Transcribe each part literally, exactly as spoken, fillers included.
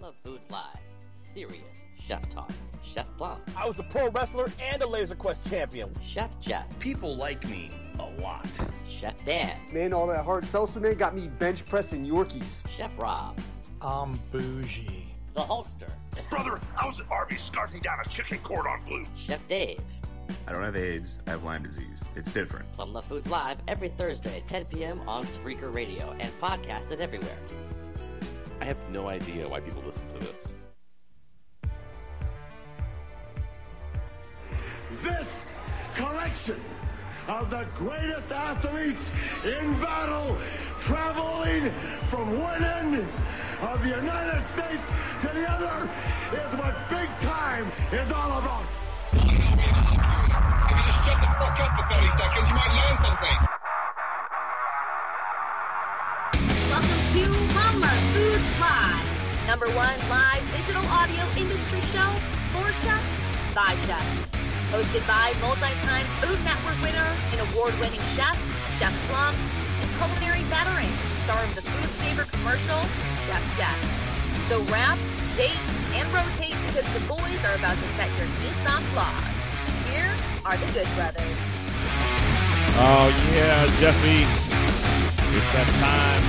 Love Foods Live. Serious Chef Talk. Chef Plum. I was a pro wrestler and a Laser Quest champion. Chef Jeff. People like me a lot. Chef Dan. Man, all that hard salsa, man, got me bench pressing Yorkies. Chef Rob. I'm bougie. The Hulkster. Brother, I was at Arby's scarfing down a chicken cordon bleu. Chef Dave. I don't have AIDS, I have Lyme disease. It's different. Plum Love Foods Live every Thursday at ten p.m. on Spreaker Radio and podcasted everywhere. I have no idea why people listen to this. This collection of the greatest athletes in battle, traveling from one end of the United States to the other, is what big time is all about. If you just shut the fuck up for thirty seconds, you might learn something. Welcome to Plum Love Foods Live, number one live digital audio industry show for chefs by chefs. Hosted by multi-time Food Network winner and award-winning chef, Chef Plum, and culinary veteran, star of the Food Saver commercial, Chef Jeff. So wrap, date, and rotate because the boys are about to set your Nissan claws. Here are the Good Brothers. Oh, yeah, Jeffy. It's that time.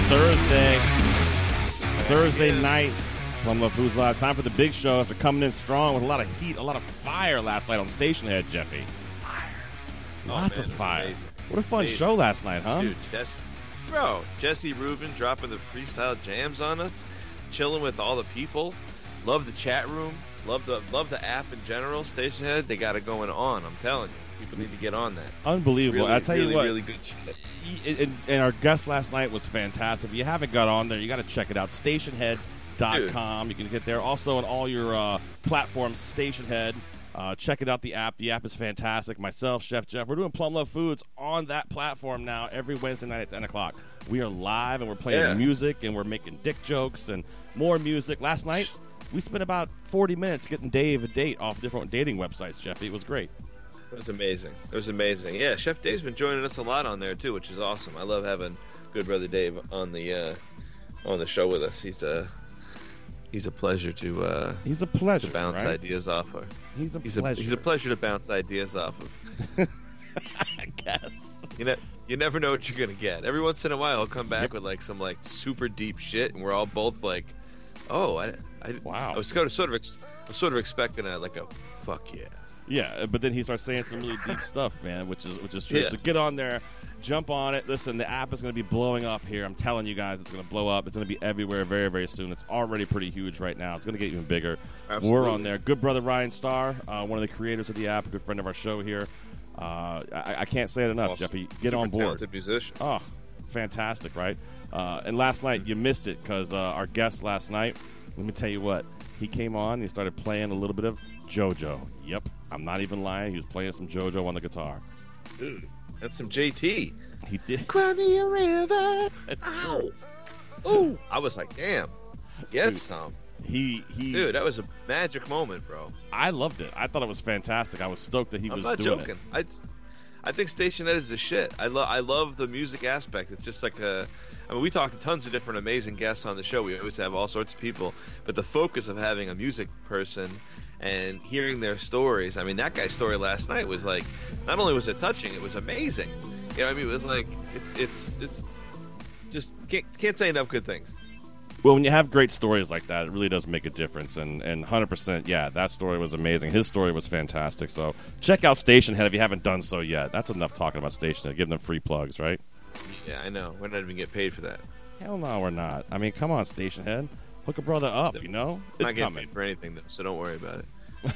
It's Thursday. Thursday night. Plum Love Foods Live. Time for the big show after coming in strong with a lot of heat, a lot of fire last night on Station Head, Jeffy. Fire. Lots oh, man, of fire. amazing. What a fun amazing. show last night, huh? Dude, Jesse, bro, Jesse Rubin dropping the freestyle jams on us, chilling with all the people. Love the chat room. Love the love the app in general. Station Head, they got it going on. I'm telling you. People need to get on that. Unbelievable. Really, I tell really, you what. Really good shit. And, and our guest last night was fantastic. If you haven't got on there, you got to check it out. Station Head. Dot com. You can get there. Also on all your uh, platforms, Station Head. Uh, check it out, the app. The app is fantastic. Myself, Chef Jeff, we're doing Plum Love Foods on that platform now every Wednesday night at ten o'clock. We are live, and we're playing yeah. music, and we're making dick jokes and more music. Last night, we spent about forty minutes getting Dave a date off different dating websites, Jeffy. It was great. It was amazing. It was amazing. Yeah, Chef Dave's been joining us a lot on there, too, which is awesome. I love having good brother Dave on the uh, on the show with us. He's a... Uh, He's a pleasure to. Uh, he's a pleasure to bounce right? ideas off of. He's a he's pleasure. A, he's a pleasure to bounce ideas off of. I guess. You know, you never know what you're gonna get. Every once in a while, he'll come back yep. with like some like super deep shit, and we're all both like, "Oh, I, I wow." I was sort of sort of ex- I was sort of expecting a like a fuck yeah. Yeah, but then he starts saying some really deep stuff, man, which is which is true. Yeah. So get on there, jump on it. Listen, the app is going to be blowing up here. I'm telling you guys, it's going to blow up. It's going to be everywhere very, very soon. It's already pretty huge right now. It's going to get even bigger. Absolutely. We're on there. Good brother Ryan Starr, uh, one of the creators of the app, a good friend of our show here. Uh, I, I can't say it enough, awesome. Jeffy. Get Super on board. Talented musician. Oh, fantastic, right? Uh, and last night, you missed it because uh, our guest last night, let me tell you what, he came on and he started playing a little bit of JoJo. Yep, I'm not even lying. He was playing some JoJo on the guitar. Dude, that's some J T. He did. Cry me a river. That's true. Ooh, I was like, damn. Yes, Dude, Tom. He he. Dude, that was a magic moment, bro. I loved it. I thought it was fantastic. I was stoked that he I'm was not doing joking. it. I, I think Station Ed is the shit. I love I love the music aspect. It's just like a. I mean, we talk to tons of different amazing guests on the show. We always have all sorts of people, but the focus of having a music person and hearing their stories. I mean, that guy's story last night was like, not only was it touching, it was amazing. You know, what I mean, it was like it's it's it's just can't can't say enough good things. Well, when you have great stories like that, it really does make a difference. And and one hundred percent, yeah, that story was amazing. His story was fantastic. So check out Station Head if you haven't done so yet. That's enough talking about Station Head. Give them free plugs, right? Yeah, I know. We're not even get paid for that. Hell no, we're not. I mean, come on, Station Head. Hook a brother up, you know? It's not getting coming. paid for anything, though, so don't worry about it.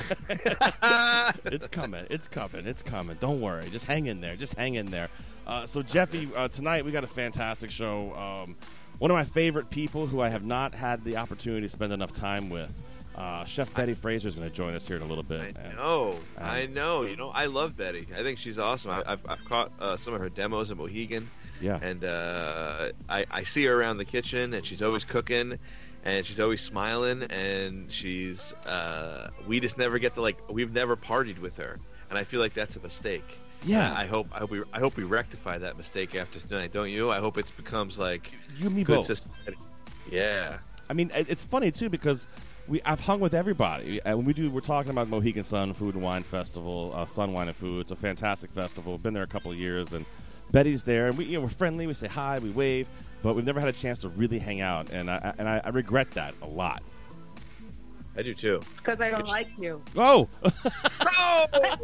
It's coming. It's coming. It's coming. Don't worry. Just hang in there. Just hang in there. Uh, so, Jeffy, uh, tonight we got a fantastic show. Um, one of my favorite people who I have not had the opportunity to spend enough time with. Uh, Chef Betty Fraser is going to join us here in a little bit. I and, know. and, I know. You know, I love Betty. I think she's awesome. I, I've, I've caught uh, some of her demos at Mohegan. Yeah. And uh, I, I see her around the kitchen, and she's always cooking, and she's always smiling, and she's uh, we just never get to, like, we've never partied with her, and I feel like that's a mistake. Yeah. And I hope I hope we I hope we rectify that mistake after tonight, don't you? I hope it becomes like you and me good both. system. Yeah. I mean, it's funny too because we I've hung with everybody. And when we do, we're talking about Mohegan Sun Food and Wine Festival, uh, Sun Wine and Food. It's a fantastic festival. Been there a couple of years, and Betty's there, and we you know, we're friendly. We say hi, we wave, but we've never had a chance to really hang out, and I and I, I regret that a lot. I do too. Because I don't like you. Oh. Oh!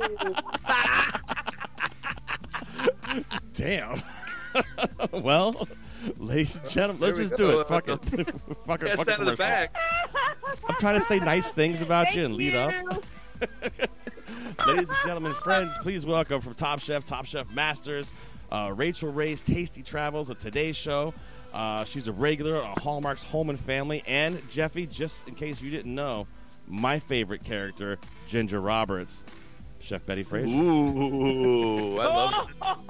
Damn. Well, ladies and gentlemen, let's just do it. Fuck it. Fuck it. It's out of the bag. I'm trying to say nice things about Thank you and lead you. up. Ladies and gentlemen, friends, please welcome from Top Chef, Top Chef Masters, uh, Rachel Ray's Tasty Travels, a Today Show. Uh, she's a regular on Hallmark's Home and Family. And Jeffy, just in case you didn't know, my favorite character, Ginger Roberts, Chef Betty Fraser. Ooh, I love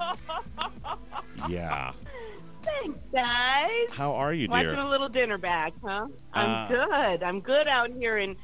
it. Yeah. Thanks, guys. How are you, dear? Watching a little dinner back, huh? I'm Uh, good. I'm good out here in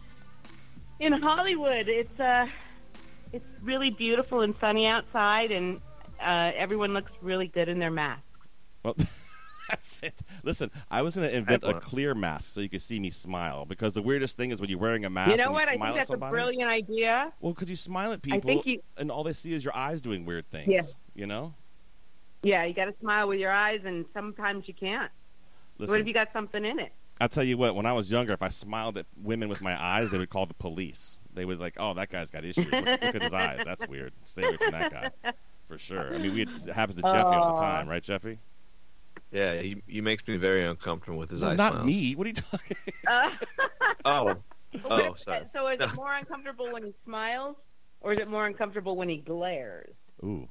in Hollywood. It's uh, it's really beautiful and sunny outside, and uh, everyone looks really good in their masks. Well, that's it. Listen, I was going to invent a Excellent. clear mask so you could see me smile, because the weirdest thing is when you're wearing a mask You know and what? you I think smile at that's a somebody. brilliant idea. Well, because you smile at people, think you- and all they see is your eyes doing weird things. Yeah. You know? Yeah, you got to smile with your eyes, and sometimes you can't. Listen, What if you got something in it? I'll tell you what, when I was younger, if I smiled at women with my eyes, they would call the police. They would like, oh, that guy's got issues. Look, look at his eyes. That's weird. Stay away from that guy. For sure. I mean, we, it happens to Jeffy all the time, right, Jeffy? Yeah, he, he makes me very uncomfortable with his No, eye not smiles. me. What are you talking Uh, Oh, oh, sorry. So is it more uncomfortable when he smiles, or is it more uncomfortable when he glares? Ooh.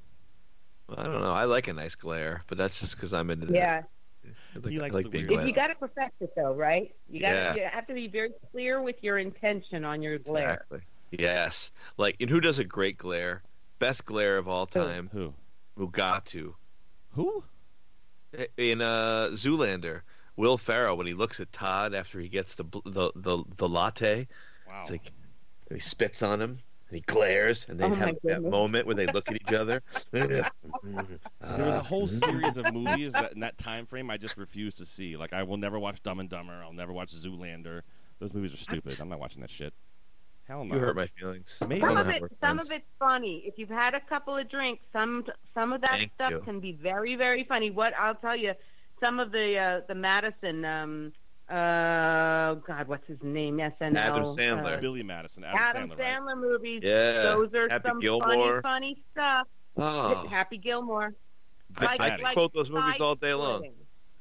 I don't know. I like a nice glare, but that's just because I'm into that. Yeah. I like, He likes I like the being weird If glad. you got to perfect it, though, right? You got Yeah. you have to be very clear with your intention on your glare. Exactly. Yes. Like, and who does a great glare? Best glare of all time. Who? Mugatu. Who? In uh, Zoolander, Will Ferrell, when he looks at Todd after he gets the bl- the the, the latte, Wow. it's like he spits on him and he glares, and they Oh, my have that goodness. moment where they look at each other. There was a whole series of movies that in that time frame I just refuse to see. Like, I will never watch Dumb and Dumber. I'll never watch Zoolander. Those movies are stupid. I'm not watching that shit. Hell no. You hurt my feelings. Maybe. I Some don't of know how it, we're some friends. of it's funny. If you've had a couple of drinks, some some of that Thank stuff you. can be very, very funny. What I'll tell you, some of the uh, the Madison, um, uh, God, what's his name? S N L. Adam Sandler. uh, Billy Madison. Adam, Adam Sandler. Right? Sandler movies. Yeah. Those are Happy some Gilmore. funny, funny stuff. Oh, Happy Gilmore. Big I, I Daddy. can quote those movies all day long. side-splitting.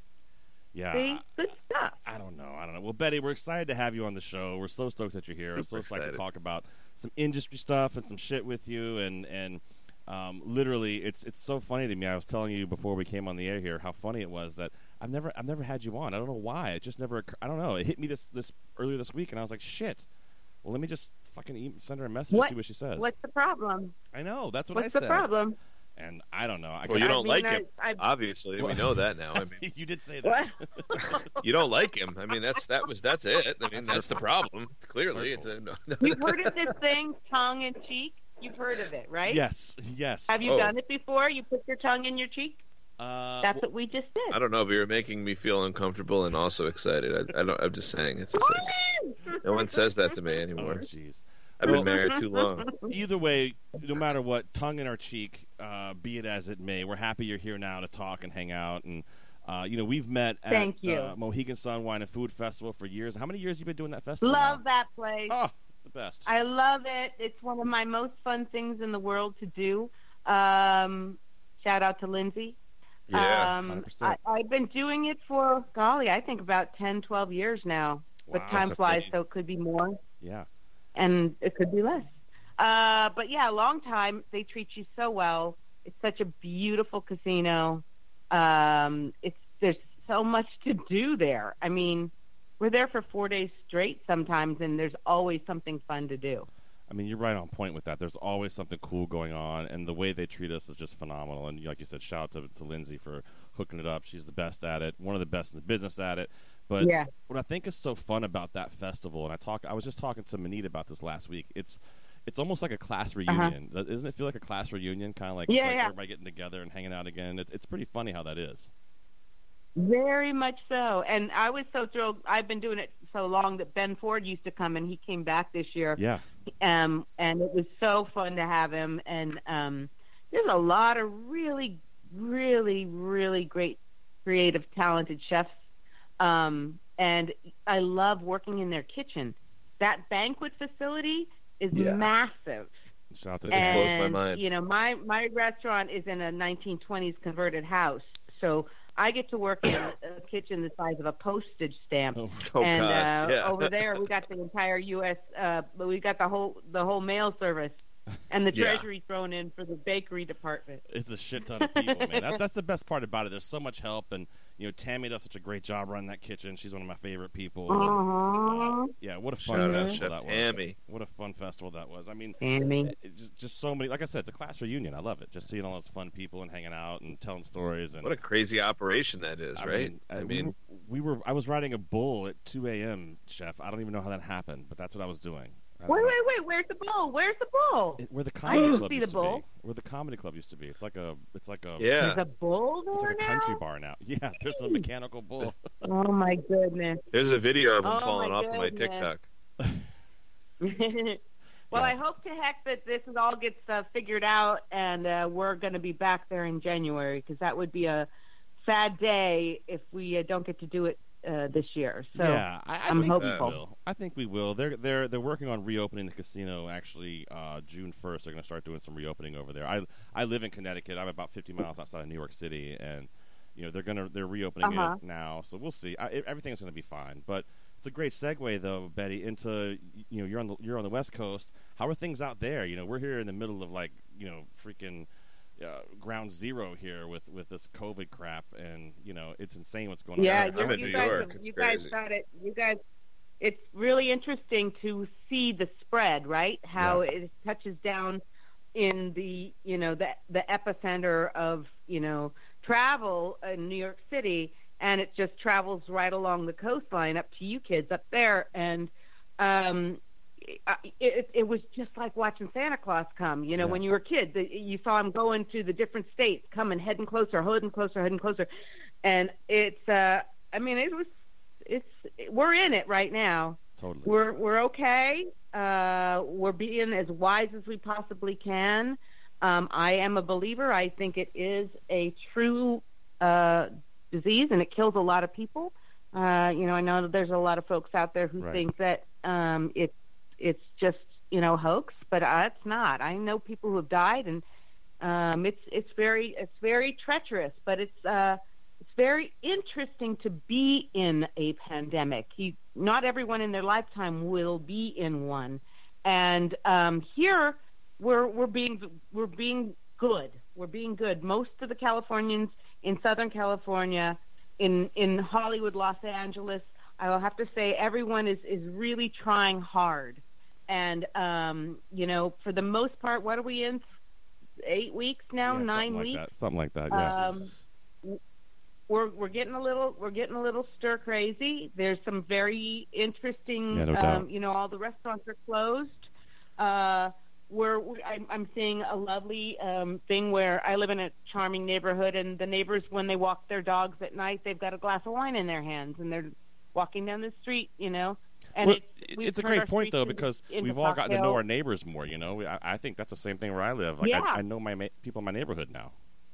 Yeah. See, good stuff. I don't know. I don't know. Well, Betty, we're excited to have you on the show. We're so stoked that you're here. We're so Super excited to excited. talk about some industry stuff and some shit with you. And and um, literally, it's it's so funny to me. I was telling you before we came on the air here how funny it was that I've never I've never had you on. I don't know why. It just never. occur- I don't know. It hit me this this earlier this week, and I was like, shit. Well, let me just fucking e- send her a message What- and see what she says. What's the problem? I know. That's what What's I the said. problem? And I don't know. I Well, guess you I don't mean, like I- him. I- Obviously, we know that now. I mean, you did say that. you don't like him. I mean, that's that was that's it. I mean, that's the problem. Clearly, it's a, no, no. You've heard of this thing, tongue in cheek? You've heard of it, right? Yes. Yes. Have you Oh. done it before? You put your tongue in your cheek? Uh, That's what we just did. I don't know, but you're making me feel uncomfortable and also excited. I, I don't. I'm just saying. It's just like no one says that to me oh, anymore. jeez. I've been Well- married too long. Either way, no matter what, tongue in our cheek, uh, be it as it may, we're happy you're here now to talk and hang out. And uh, you know, we've met at Thank you. Uh, Mohegan Sun Wine and Food Festival for years. How many years have you been doing that festival? Love now? that place. Oh, it's the best. I love it. It's one of my most fun things in the world to do. Um, shout out to Lindsay. Yeah, um, one hundred I, percent. I've been doing it for, golly, I think about ten, twelve years now. But Wow, time that's flies, amazing. so it could be more. Yeah. And it could be less. Uh, but yeah, a long time. They treat you so well. It's such a beautiful casino. Um, it's there's so much to do there. I mean, we're there for four days straight sometimes, and there's always something fun to do. I mean, you're right on point with that. There's always something cool going on, and the way they treat us is just phenomenal. And like you said, shout out to, to Lindsay for hooking it up. She's the best at it, one of the best in the business at it. But Yeah. what I think is so fun about that festival, and I talk, I was just talking to Manita about this last week. It's it's almost like a class reunion. Uh-huh. Doesn't it feel like a class reunion? Kind of like, Yeah, it's like yeah. everybody getting together and hanging out again. It's it's pretty funny how that is. Very much so. And I was so thrilled. I've been doing it so long that Ben Ford used to come, and he came back this year. Yeah. Um, and it was so fun to have him. And um, there's a lot of really, really, really great, creative, talented chefs. Um, and I love working in their kitchen. That banquet facility is Yeah. massive. Shout out to It just blows my And, mind. you know, my, my restaurant is in a nineteen twenties converted house. So I get to work in a kitchen the size of a postage stamp. Oh, Oh, and gosh, uh, yeah. over there, we got the entire U S Uh, but we got the whole the whole mail service, and the Yeah. treasury thrown in for the bakery department. It's a shit ton of people, man. That, that's the best part about it. There's so much help, and you know, Tammy does such a great job running that kitchen. She's one of my favorite people. Uh-huh. Uh, yeah, what a fun Shout out festival Chef that Tammy. was. What a fun festival that was. I mean, Tammy. it, just, just so many. Like I said, it's a class reunion. I love it. Just seeing all those fun people and hanging out and telling stories. And What a crazy operation that is, I right? Mean, I, mean, we were. I was riding a bull at two a.m. Chef. I don't even know how that happened, but that's what I was doing. I don't Wait, know. wait, wait! Where's the bull? Where's the bull? It, where the I comedy didn't club see used the to bull. be. Where the comedy club used to be. It's like a. It's like a. Yeah. There's a bull It's there like a now? country bar now. Yeah, there's a mechanical bull. Oh my goodness! There's a video of him Oh, falling my off of my goodness. TikTok. Well, Yeah. I hope to heck that this is all gets uh, figured out, and uh, we're going to be back there in January, because that would be a sad day if we uh, don't get to do it uh, this year. So yeah, I, I I'm think hopeful. we will. I think we will. They're they're they're working on reopening the casino. Actually, uh, June first, they're going to start doing some reopening over there. I I live in Connecticut. I'm about fifty miles outside of New York City, and you know they're gonna they're reopening Uh-huh. it now. So we'll see. I, everything's going to be fine. But it's a great segue, though, Betty, into you know you're on the you're on the West Coast. How are things out there? You know, we're here in the middle of like you know freaking. Uh, ground zero here with, with this COVID crap, and you know it's insane what's going Yeah, on. you, I'm in you New guys, York. have- It's you guys crazy. got it. You guys, it's really interesting to see the spread, right? How Yeah. it touches down in the, you know, the the epicenter of, you know, travel in New York City, and it just travels right along the coastline up to you kids up there, and um, it, it, it was just like watching Santa Claus come. You know, Yeah. when you were a kid, the, you saw him going to the different states, coming, heading closer, heading closer, heading closer, and it's. Uh, I mean, it was. It's. We're in it right now. Totally. We're we're okay. Uh, we're being as wise as we possibly can. Um, I am a believer. I think it is a true uh, disease, and it kills a lot of people. Uh, you know, I know that there's a lot of folks out there who Right. think that um, it it's just you know hoax, but uh, it's not. I know people who have died, and um, it's it's very it's very treacherous, but it's uh, it's very interesting to be in a pandemic. You, not everyone in their lifetime will be in one, and um, here we're we're being we're being good. We're being good. Most of the Californians in Southern California, in in Hollywood, Los Angeles, I will have to say everyone is is really trying hard. And, um, you know, for the most part, what are we in? Eight weeks now, Yeah, nine something like weeks. that. Something like that. Yeah. Um, we're we're getting a little we're getting a little stir crazy. There's some very interesting. Yeah, no doubt. um, you know, all the restaurants are closed. Uh, we're I'm, I'm seeing a lovely um, thing where I live in a charming neighborhood, and the neighbors, when they walk their dogs at night, they've got a glass of wine in their hands, and they're walking down the street. You know. And Well, it's, we've it's a turned great our point, streets though, into- because into we've all gotten to know cocktail- our neighbors more. You know, I, I think that's the same thing where I live. Like, Yeah. I, I know my ma- people in my neighborhood now.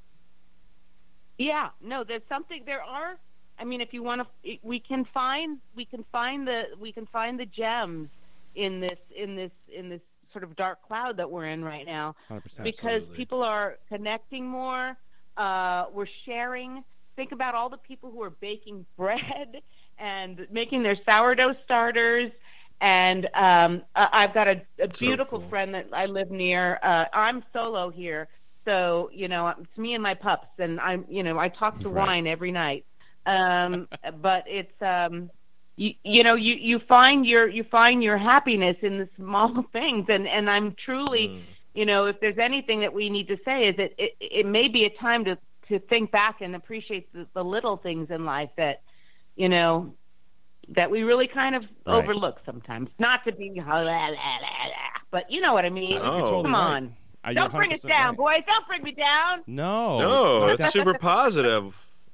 Yeah, no, there's something. There are. I mean, if you want to, we can find we can find the we can find the gems in this in this in this sort of dark cloud that we're in right now. one hundred percent. Because Absolutely. people are connecting more. Uh, we're sharing. Think about all the people who are baking bread and making their sourdough starters. And um, I- I've got a, a So beautiful cool. friend that I live near. Uh, I'm solo here, so you know it's me and my pups, and I'm you know I talk to Right. wine every night. Um, but it's um, you, you know you, you find your you find your happiness in the small things, and, and I'm truly Mm. you know if there's anything that we need to say is that it, it may be a time to, to think back and appreciate the, the little things in life that you know that we really kind of Right. overlook sometimes. Not to be, blah, blah, blah, blah, but you know what I mean. You're Oh. totally Come right. on, Uh, you're don't bring us one hundred percent down, right. boys. Don't bring me down. No. No, no, it's super positive.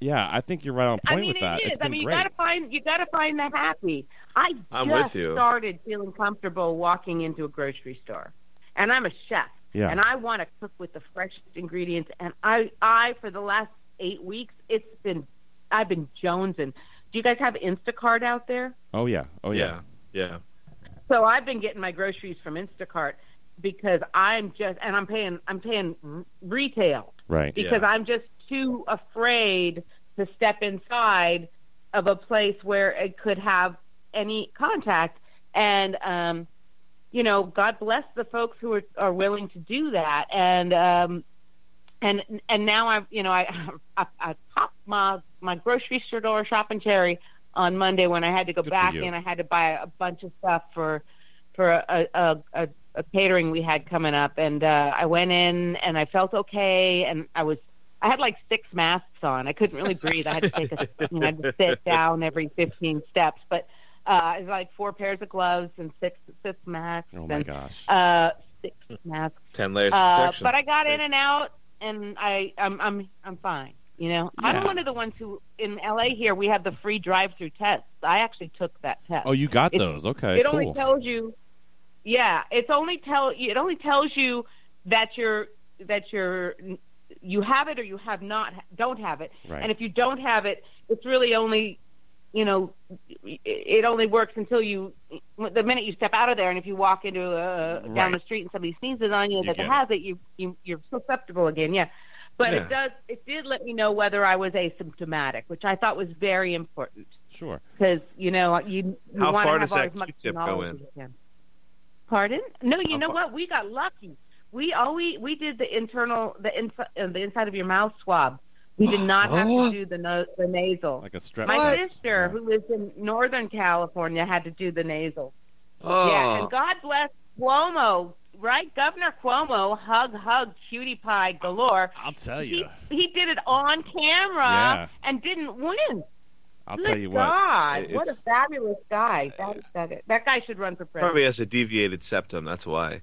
Yeah, I think you're right on point I mean, with that. it is. It's been I mean, great. you gotta find you gotta find the happy. I I'm just with you. started feeling comfortable walking into a grocery store, and I'm a chef, Yeah. and I want to cook with the freshest ingredients. And I, I for the last eight weeks, it's been, I've been jonesing. Do you guys have Instacart out there? Oh yeah, oh yeah, yeah. yeah. So I've been getting my groceries from Instacart because I'm just, and I'm paying, I'm paying r- retail, right? Because Yeah. I'm just too afraid to step inside of a place where it could have any contact. And, um, you know, God bless the folks who are, are willing to do that. And, um, and, and now I've, you know, I, I, I popped my, my grocery store shopping cherry on Monday when I had to go Good for back you. in. I had to buy a bunch of stuff for, for a, a, a, a catering we had coming up. And, uh, I went in and I felt okay. And I was, I had like six masks on. I couldn't really breathe. I had to take a, you know, I had to sit down every fifteen steps, but, uh, it was like four pairs of gloves and six, six masks. Oh my and, gosh. Uh, six masks. Ten layers of Uh, protection. but I got in and out, and I, I'm, I'm, I'm fine. You know, I'm Yeah. one of the ones who in L A here we have the free drive-through tests. I actually took that test. Oh, you got It's- those? Okay, It cool. only tells you, yeah, it's only tell it only tells you that you're that you're you have it or you have not don't have it. Right. And if you don't have it, it's really only, you know, it- it only works until you the minute you step out of there. And if you walk into a down Right. the street and somebody sneezes on you You that get has it, you, you you're susceptible again. Yeah. But Yeah. it does. It did let me know whether I was asymptomatic, which I thought was very important Sure. because you know you, you How want far to have does that as much Q-tip go knowledge in? as you can. Pardon? No, you How know far- what? We got lucky. We all we we did the internal the inside uh, the inside of your mouth swab. We did not have Oh. to do the no, the nasal. Like a strep My test. sister, Yeah. who lives in Northern California, had to do the nasal. Oh. Yeah, and God bless Cuomo, right? Governor Cuomo, hug, hug, cutie pie galore. I'll tell He, you. he did it on camera Yeah. and didn't win. I'll Good tell you what. God, it- what a it's- fabulous guy. That, that, that guy should run for president. Probably has a deviated septum. That's why.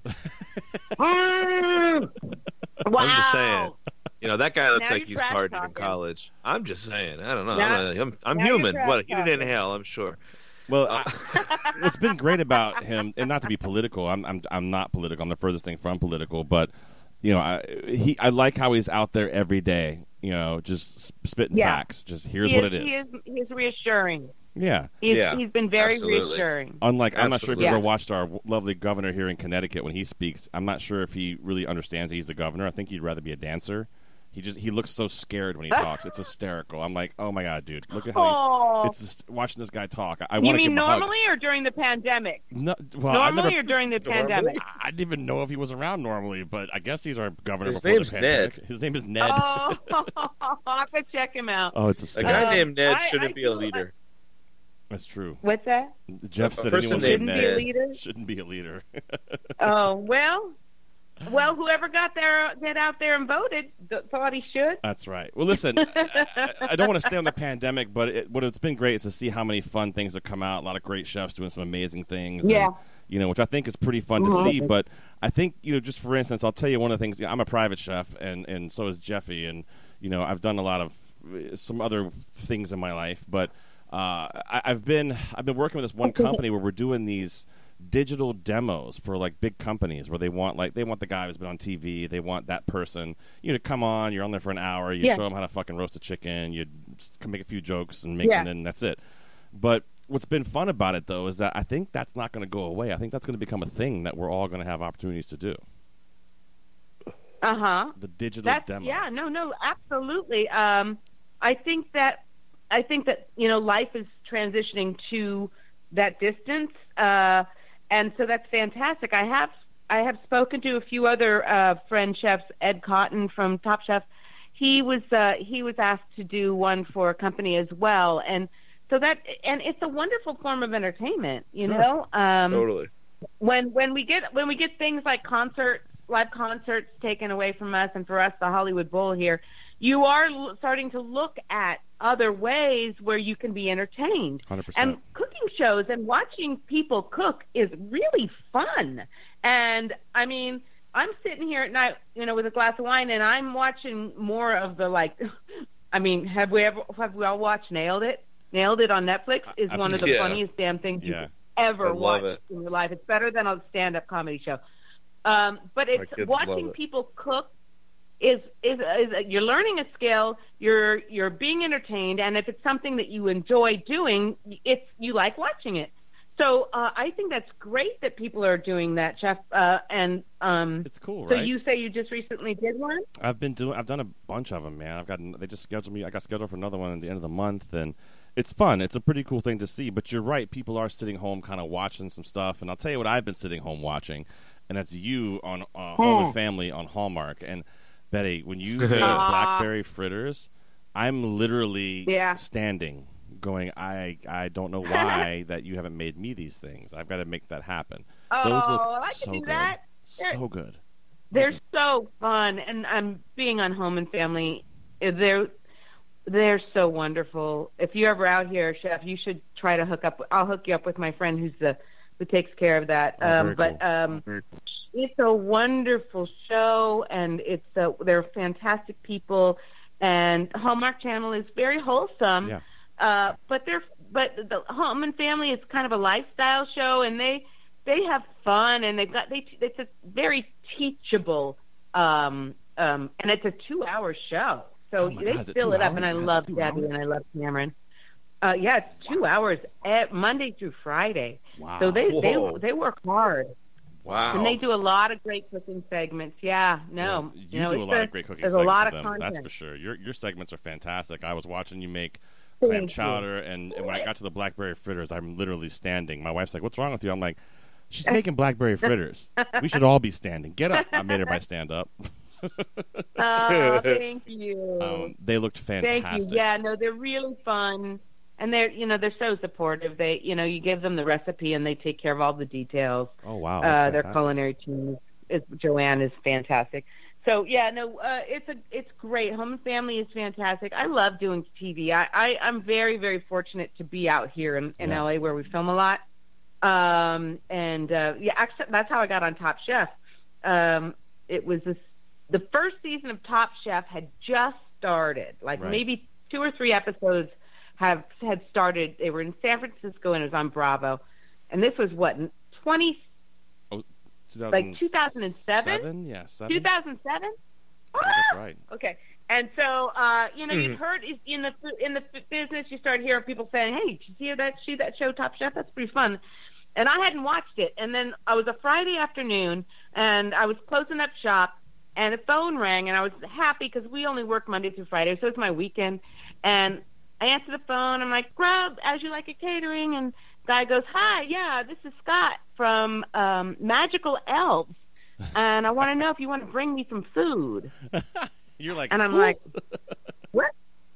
Mm. Wow. I'm just saying. You know, that guy looks Now like you're he's trash partied in talking. college. I'm just saying. I don't know. Now- I'm, I'm, I'm now you're human. trash What? He didn't talking. inhale, I'm sure. Well, I, what's been great about him, and not to be political, I'm I'm I'm not political. I'm the furthest thing from political, but you know, I he I like how he's out there every day. You know, just sp- spitting Yeah. facts. Just here's he what is, it is. He is, he is reassuring. Yeah. He's, Yeah, he's been very absolutely. reassuring. Unlike, I'm not sure if you Absolutely. ever Yeah. watched our w- lovely governor here in Connecticut when he speaks. I'm not sure if he really understands that he's the governor. I think he'd rather be a dancer. He just he looks so scared when he talks. It's hysterical. I'm like, oh my god, dude, look at how Aw. he's. It's just watching this guy talk. I, I You want to give mean him a hug. normally or during the pandemic? No, well, I normally never, or during the pandemic? I I didn't even know if he was around normally, but I guess he's our governor His before name's the pandemic. His name is Ned. Oh, I have to check him out. Oh, it's A hysterical. guy Um, named Ned I- shouldn't I be a feel leader. That's true. What's that? Jeff A said person anyone named named Shouldn't be a Ned leader? shouldn't be a leader. Oh, well, well, whoever got there, get out there and voted, th- thought he should. That's right. Well, listen, I, I don't want to stay on the pandemic, but it, what it's been great is to see how many fun things have come out. A lot of great chefs doing some amazing things. Yeah. And, you know, which I think is pretty fun to see. But I think, you know, just for instance, I'll tell you one of the things. You know, I'm a private chef, and, and so is Jeffy. And, you know, I've done a lot of uh, some other things in my life. But uh, I, I've been I've been working with this one company where we're doing these digital demos for like big companies where they want like they want the guy who's been on T V, they want that person, you know, to come on, you're on there for an hour, you Yeah. show them how to fucking roast a chicken, you just can make a few jokes and make Yeah. and then that's it. But what's been fun about it though is that I think that's not going to go away. I think that's going to become a thing that we're all going to have opportunities to do. Uh huh. The digital That's demo. yeah, no, no, absolutely. Um, I think that I think that you know life is transitioning to that distance, uh, and so that's fantastic. I have I have spoken to a few other uh, friend chefs. Ed Cotton from Top Chef, he was uh, he was asked to do one for a company as well, and so that and it's a wonderful form of entertainment. You Sure. know, um, Totally. when when we get when we get things like concerts, live concerts taken away from us, and for us, the Hollywood Bowl here, you are l- starting to look at other ways where you can be entertained. one hundred percent. And cooking shows and watching people cook is really fun. And I mean, I'm sitting here at night, you know, with a glass of wine, and I'm watching more of the like I mean, have we ever have we all watched Nailed It? Nailed It on Netflix is I've one of seen- the yeah. funniest damn things Yeah. you've ever I love watched it. in your life. It's better than a stand-up comedy show. Um, but My it's kids watching love it. people cook is, is is you're learning a skill. You're you're being entertained, and if it's something that you enjoy doing, it's you like watching it. So uh, I think that's great that people are doing that, Chef. Uh, and um, It's cool, so right? you say you just recently did one? I've been doing. I've done a bunch of them, man. I've gotten. They just scheduled me. I got scheduled for another one at the end of the month, and it's fun. It's a pretty cool thing to see. But you're right. People are sitting home, kind of watching some stuff. And I'll tell you what I've been sitting home watching, and that's you on uh, Home and Family on Hallmark. And Betty, when you made blackberry fritters, I'm literally Yeah. standing, going, I I don't know why that you haven't made me these things. I've got to make that happen. Those Oh, look I could so do good. that. So good. They're so fun, and I'm being on Home and Family. They're they're so wonderful. If you're ever out here, Chef, you should try to hook up. I'll hook you up with my friend who's the who takes care of that. Oh, um, very but cool. um, Very cool. it's a wonderful show, and it's a, they're fantastic people. And Hallmark Channel is very wholesome. Yeah. Uh, but they're but the Home and Family is kind of a lifestyle show, and they they have fun, and they've got they it's a very teachable, um, um, and it's a two hour show, so Oh my they God, is it fill two it up. And I hours? love Two Debbie hours? and I love Cameron. Uh, yeah, it's two hours eh, Monday through Friday. Wow. So they Whoa. they they work hard, Wow. and they do a lot of great cooking segments. Yeah, no, Well, you, you know, do a it's lot of great cooking There's a segments lot with of them, content. that's for sure. Your your segments are fantastic. I was watching you make clam Thank you. chowder, and, and when I got to the blackberry fritters, I'm literally standing. My wife's like, "What's wrong with you?" I'm like, "She's making blackberry fritters. We should all be standing. Get up!" I made everybody stand up. Oh, thank you. Um, they looked fantastic. Thank you. Yeah, no, they're really fun, and they're you know they're so supportive. They you know you give them the recipe and they take care of all the details. Oh wow, Uh, that's their fantastic. culinary team is Joanne is fantastic. So yeah, no, uh, it's a it's great. Home and Family is fantastic. I love doing T V. I, I I'm very very fortunate to be out here in, in Yeah. L A where we film a lot. Um, and uh, yeah, actually that's how I got on Top Chef. Um, it was this, the first season of Top Chef had just started, like Right. maybe two or three episodes have had started. They were in San Francisco and it was on Bravo, and this was what twenty. Like two thousand seven? Yeah, seven. two thousand seven? I think that's right. Okay. And so, uh, you know, Hmm. you've heard in the in the business, you start hearing people saying, "Hey, did you see that see that show, Top Chef? That's pretty fun." And I hadn't watched it. And then I was a Friday afternoon, and I was closing up shop, and the phone rang, and I was happy because we only work Monday through Friday, so it's my weekend. And I answered the phone. I'm like, "Grub, As You Like It Catering," and guy goes, "Hi, yeah, this is Scott from um, Magical Elves, and I want to know if you want to bring me some food." You're like, And I'm "Who?" like, what?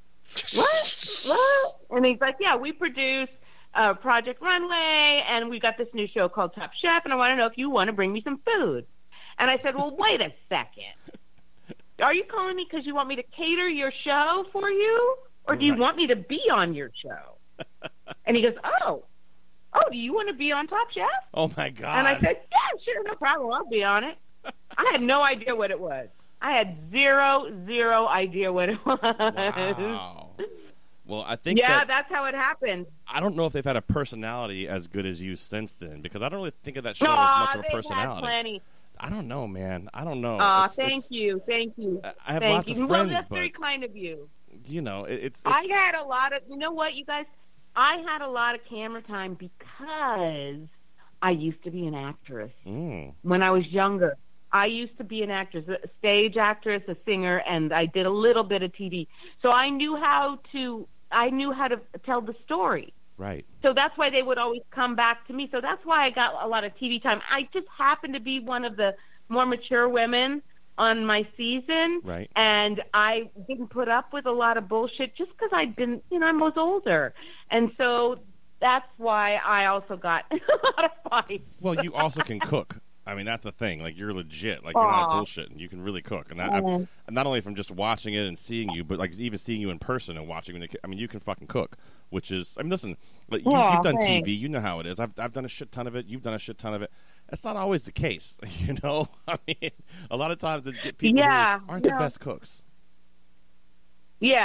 What? What? And he's like, yeah, we produce uh, Project Runway, and we got this new show called Top Chef, and I want to know if you want to bring me some food. And I said, well, wait a second. Are you calling me because you want me to cater your show for you, or do you Right. want me to be on your show? And he goes, oh, oh, do you want to be on Top Chef? Oh my God. And I said, yeah, sure, no problem. I'll be on it. I had no idea what it was. I had zero, zero idea what it was. Wow. Well, I think yeah, that, that's how it happened. I don't know if they've had a personality as good as you since then, because I don't really think of that show Aw, as much of a they've had personality. plenty. I don't know, man. I don't know. Aw, It's- thank it's- you, thank you. I have thank lots you. of Well, friends, that's very but kind of you. you know, it, it's, it's I had a lot of, you know what, you guys? I had a lot of camera time because I used to be an actress mm, when I was younger. I used to be an actress, a stage actress, a singer, and I did a little bit of T V. So I knew how to, I knew how to tell the story. right. So that's why they would always come back to me. So that's why I got a lot of T V time. I just happened to be one of the more mature women on my season. Right. And I didn't put up with a lot of bullshit just because I'd been, you know, I was older. And so that's why I also got a lot of fights. Well, you also can cook. I mean, that's the thing. Like, you're legit. Like, you're not Aw. bullshitting. You can really cook. And I, I, Mm. not only from just watching it and seeing you, but, like, even seeing you in person and watching you. I mean, you can fucking cook, which is, I mean, listen, like, you, Aw, you've done thanks. T V. You know how it is. I've, I've done a shit ton of it. You've done a shit ton of it. That's not always the case, you know? I mean, a lot of times it get people Yeah, who aren't no. the best cooks. Yeah.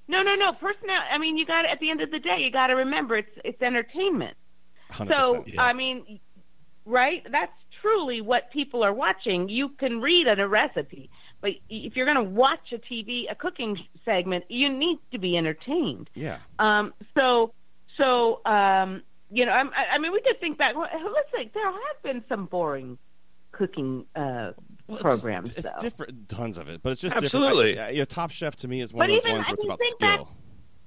No, no, no. Personality. I mean, you got at the end of the day, you got to remember it's it's entertainment. one hundred percent, so, yeah. I mean, right? That's truly what people are watching. You can read a recipe, but if you're going to watch a T V, a cooking segment, you need to be entertained. Yeah. Um. So, so, um, you know, I'm, I, I mean, we could think back. Well, let's think. There have been some boring cooking uh, well, programs. It's, just, it's though. different, tons of it, but it's just Absolutely. different. I, yeah, Top Chef to me is one But of those even, ones I where it's mean, about think skill. back-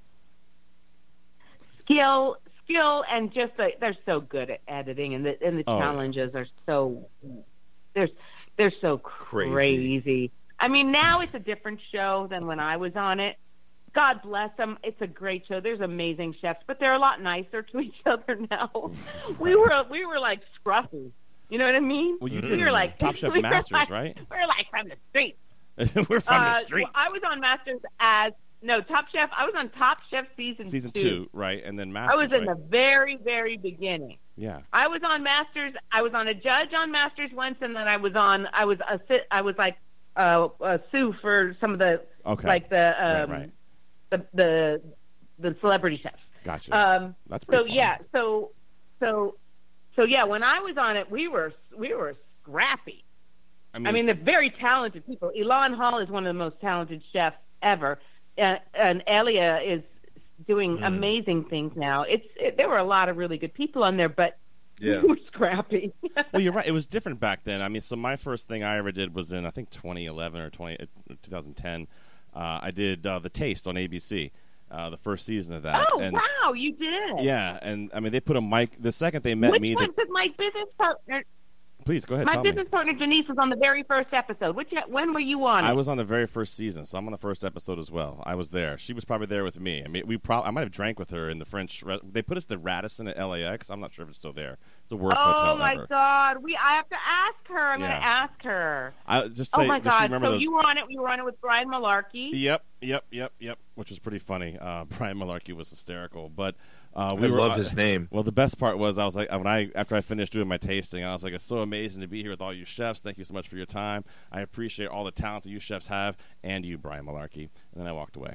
Skill, skill, and just the, they're so good at editing, and the and the Oh, yeah. challenges are so they're they're so Crazy. crazy. I mean, now it's a different show than when I was on it. God bless them. It's a great show. There's amazing chefs, but they're a lot nicer to each other now. we were we were like scruffy. You know what I mean? Well, you we did were like Top Chef we were Masters, like- right? We were like from the streets. We're from Uh, the streets. I was on Masters as no Top Chef. I was on Top Chef season Season two. two, right? And then Masters, I was in right? the very, very beginning. Yeah. I was on Masters. I was on a judge on Masters once, and then I was on. I was a. sit- I was like uh, a sue for some of the Okay. like the um, Right, right. the the the celebrity chefs. Gotcha. Um, That's pretty so fun. yeah. So so so yeah. When I was on it, we were we were scrappy. I mean, I mean, they're very talented people. Elon Hall is one of the most talented chefs ever, uh, and Elia is doing Mm. amazing things now. It's it, there were a lot of really good people on there, but Yeah. we were scrappy. well, you're right. It was different back then. I mean, so my first thing I ever did was in, I think, twenty eleven or twenty, uh, twenty ten. Uh, I did uh, The Taste on A B C, uh, the first season of that. Oh and, wow, you did! Yeah, and I mean, they put a mic. The second they met Which me, one? they, Because my business partner, please go ahead. my tell business me. partner Denise was on the very first episode. Which when were you on? I it? was on the very first season, so I'm on the first episode as well. I was there. She was probably there with me. I mean, we probably I might have drank with her in the French. Re- they put us at the Radisson at L A X. I'm not sure if it's still there. It's the worst oh hotel my ever. God, we I have to ask her. I'm Yeah. going to ask her. I just say, oh my does she God! remember So the, you were on it. You were on it with Brian Malarkey. Yep, yep, yep, yep. Which was pretty funny. Uh, Brian Malarkey was hysterical, but uh, we I were, love uh, his name. Well, the best part was I was like when I after I finished doing my tasting, I was like, it's so amazing to be here with all you chefs. Thank you so much for your time. I appreciate all the talent that you chefs have, and you, Brian Malarkey. And then I walked away.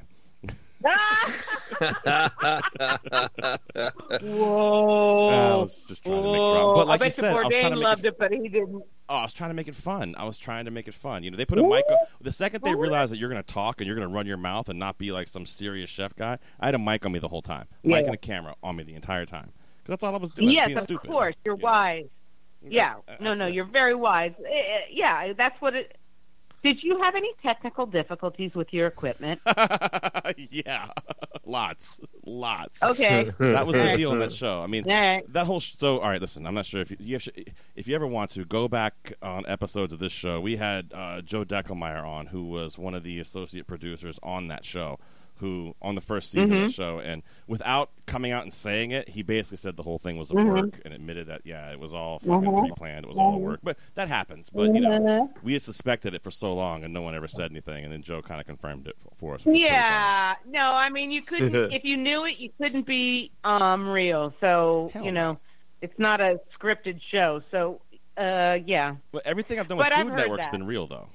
Whoa! I was just trying to make Whoa. drama. But like I bet you said, I was Bourdain trying to make loved it, it, but he didn't. oh, I was trying to make it fun. I was trying to make it fun. You know, they put a mic. The second they realized that you're going to talk and you're going to run your mouth and not be like some serious chef guy, I had a mic on me the whole time, Yeah. mic and a camera on me the entire time. Because that's all I was doing. I was Yes, being of stupid. course. You're Yeah. wise. Yeah. Uh, No, that's no, it. you're very wise. Eh, eh, Yeah, that's what it. Did you have any technical difficulties with your equipment? Yeah, lots, lots. Okay. That was the Alright. deal in that show. I mean, All right. that whole sh- so. All right, listen. I'm not sure if you, you have, if you ever want to go back on episodes of this show. We had uh, Joe Deckelmeyer on, who was one of the associate producers on that show. Who on the first season Mhm. of the show, and without coming out and saying it, he basically said the whole thing was a Mhm. work and admitted that yeah, it was all fucking Mhm. pre-planned. It was all a Mhm. work, but that happens. But you know, Mhm. we had suspected it for so long, and no one ever said anything, and then Joe kind of confirmed it for us. which was pretty funny. Yeah. No, I mean, you couldn't. If you knew it, you couldn't be um real. So Hell you no. know, it's not a scripted show. So uh, yeah. Well, everything I've done with But I've Food heard Network's that. been real, though,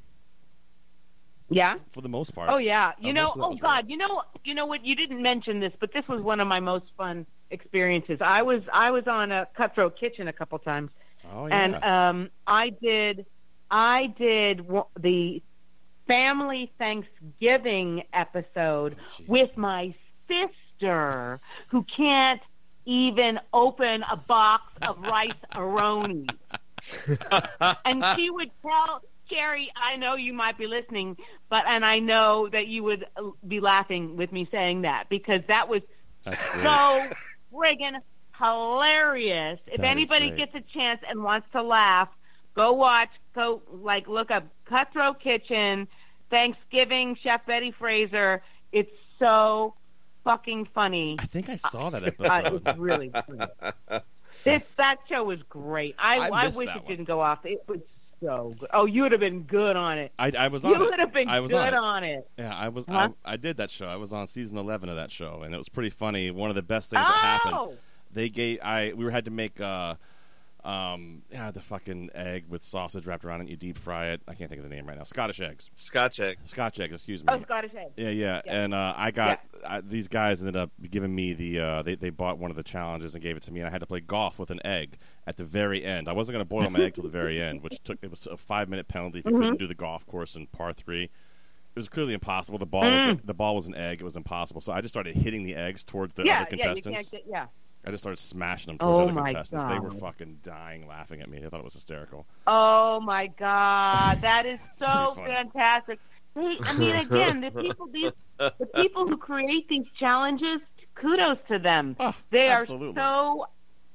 Yeah. for the most part. Oh yeah, you Uh, know. most of that Oh was God, you know. You know what? You didn't mention this, but this was one of my most fun experiences. I was I was on a Cutthroat Kitchen a couple times, Oh yeah. and um, I did I did w- the family Thanksgiving episode Oh, with my sister, who can't even open a box of rice aroni, and she would tell. Jerry, I know you might be listening, but and I know that you would uh, be laughing with me saying that because that was That's great. so friggin' hilarious. If That is anybody great. gets a chance and wants to laugh, go watch, go like look up Cutthroat Kitchen, Thanksgiving, Chef Betty Fraser. It's so fucking funny. I think I saw that Uh, episode. it's really funny. This that show was great. I, I I, missed wish that it one. didn't go off. It was so good. Oh, you would have been good on it. I, I was on You it. would have been I was good on it. on it. Yeah, I was. Huh? I, I did that show. I was on season eleven of that show, and it was pretty funny. One of the best things Oh! that happened. They gave. I we had to make uh, Um, yeah, the fucking egg with sausage wrapped around it. You deep fry it. I can't think of the name right now. Scottish eggs. Scotch eggs. Scotch eggs. Excuse me. Oh, Scottish eggs. Yeah, yeah. Yeah. And uh, I got I, these guys ended up giving me the. Uh, they they bought one of the challenges and gave it to me, and I had to play golf with an egg at the very end. I wasn't going to boil my egg till the very end, which took it was a five minute penalty if you Mm-hmm. couldn't do the golf course in par three. It was clearly impossible. The ball Mm. was the ball was an egg. It was impossible. So I just started hitting the eggs towards the yeah, other yeah, you contestants. can't get, yeah. I just started smashing them towards Oh, other my contestants. They were God. fucking dying laughing at me. I thought it was hysterical. Oh my God, that is so pretty fantastic. They, I mean, again, the people these the people who create these challenges, kudos to them. Oh, they absolutely. are so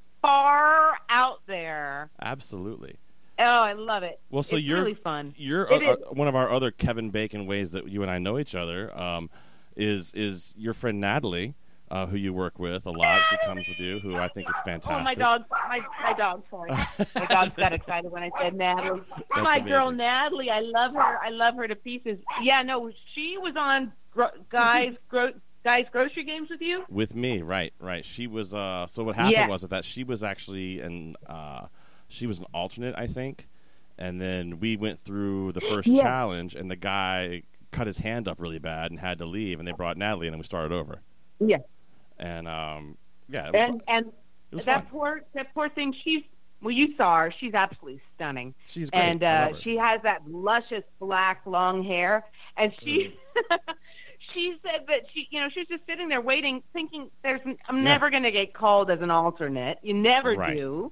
far out there. Absolutely. Oh, I love it. Well, so it's you're really fun. You're It uh, uh, is. one of our other Kevin Bacon ways that you and I know each other. Um, is is your friend Natalie, uh, who you work with a lot? She comes with you, who I think is fantastic. Oh, my dog! My my dog! Sorry, my dog got excited when I said Natalie. That's my girl amazing. Natalie, I love her. I love her to pieces. Yeah, no, she was on gro- guys gro- guys grocery games with you. With me, right, right. She was. Uh, so what happened Yeah. was that she was actually an uh, she was an alternate, I think, and then we went through the first Yeah. challenge, and the guy cut his hand up really bad and had to leave, and they brought Natalie in, and we started over. Yeah. And um, yeah, it was And fun. and It was that fun. poor that poor thing. She's well, you saw her. She's absolutely stunning. She's great. And I uh, love her. she has that luscious black long hair. And she Mm. she said that she, you know, she was just sitting there waiting, thinking, "There's, I'm never going to get called as an alternate. You never Right. do."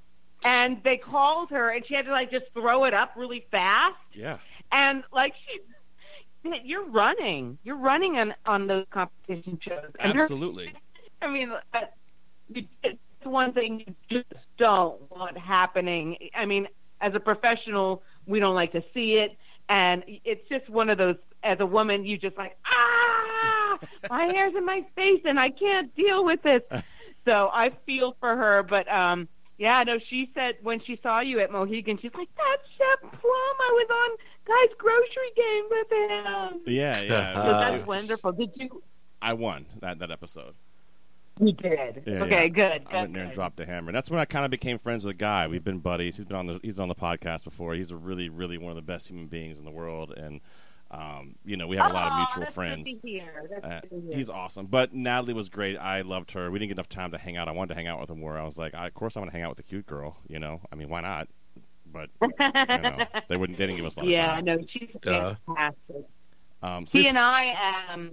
And they called her, and she had to like just throw it up really fast. Yeah. And like she. You're running. You're running on, on those competition shows. And they're- Absolutely. I mean, uh, you- it's one thing you just don't want happening. I mean, as a professional, we don't like to see it, and it's just one of those. As a woman, you just like, ah, my hair's in my face, and I can't deal with this. So I feel for her, but um, yeah, no. She said when she saw you at Mohegan, she's like, "That's Chef Plum. I was on Guy's grocery game with him." Yeah, yeah. So It that's was- wonderful. Did you? I won that that episode. You did. Yeah, okay, yeah. good. I went good, there and good. dropped the hammer. And that's when I kind of became friends with the guy. We've been buddies. He's been on the he's on the podcast before. He's a really, really one of the best human beings in the world. And um, you know, we have a lot of Oh, mutual that's friends. Good to hear. That's Uh, good to hear. he's awesome. But Natalie was great. I loved her. We didn't get enough time to hang out. I wanted to hang out with her more. I was like, I, of course, I'm going to hang out with the cute girl. You know, I mean, why not? But you know, they wouldn't. They didn't give us a lot yeah, of time. no, she's Duh. fantastic. Um, so She it's- and I, um,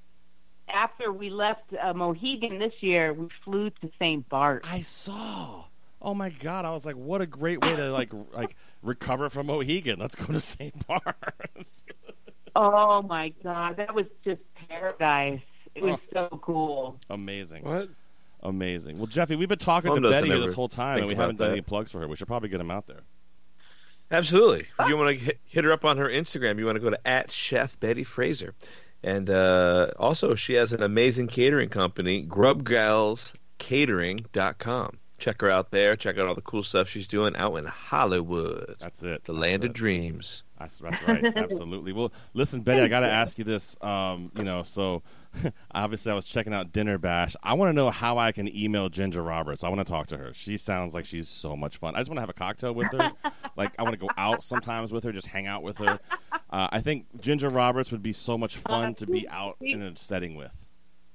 after we left uh, Mohegan this year, we flew to Saint Bart. I saw. Oh my God! I was like, what a great way to like like recover from Mohegan. Let's go to Saint Bart's. Oh my God, that was just paradise. It was so cool. Amazing. What? Amazing. Well, Jeffy, we've been talking Mom to doesn't Betty ever this whole time, think and we about haven't done that. any plugs for her. We should probably get them out there. Absolutely. If you want to hit, hit her up on her Instagram, you want to go to at Chef Betty Fraser. And uh, also, she has an amazing catering company, grub gals catering dot com. Check her out there. Check out all the cool stuff she's doing out in Hollywood. That's it. The That's land it. of dreams. That's, that's right. Absolutely. Well, listen, Betty, I got to ask you this. Um, you know, so obviously I was checking out Dinner Bash. I want to know how I can email Ginger Roberts. I want to talk to her. She sounds like she's so much fun. I just want to have a cocktail with her. Like, I want to go out sometimes with her, just hang out with her. Uh, I think Ginger Roberts would be so much fun to be out in a setting with.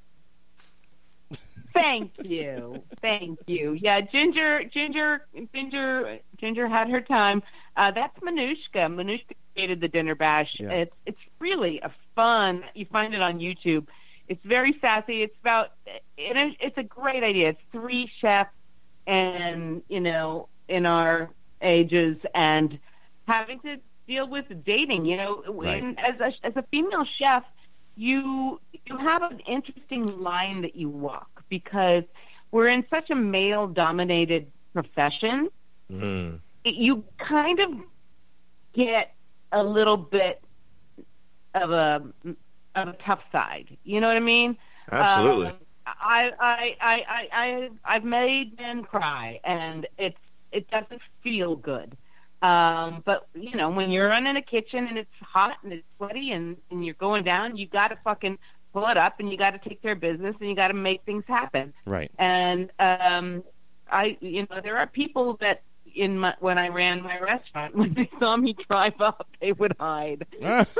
Thank you, thank you. Yeah, Ginger, Ginger, Ginger, Ginger had her time. Uh, that's Manushka. Manushka created the Dinner Bash. Yeah. It's it's really a fun. You find it on YouTube. It's very sassy. It's about. It, it's a great idea. It's three chefs, and you know, in our ages, and having to deal with dating. You know, Right. and as a as a female chef, you you have an interesting line that you walk because we're in such a male-dominated profession. Mm. You kind of get a little bit of a of a tough side. You know what I mean? Absolutely. Um, I, I I I I I've made men cry, and it's it doesn't feel good. Um, but you know, when you're running a kitchen and it's hot and it's sweaty and, and you're going down, you got to fucking pull it up and you got to take care of business and you got to make things happen. Right. And um, I, you know, there are people that in my when I ran my restaurant. When they saw me drive up, they would hide. But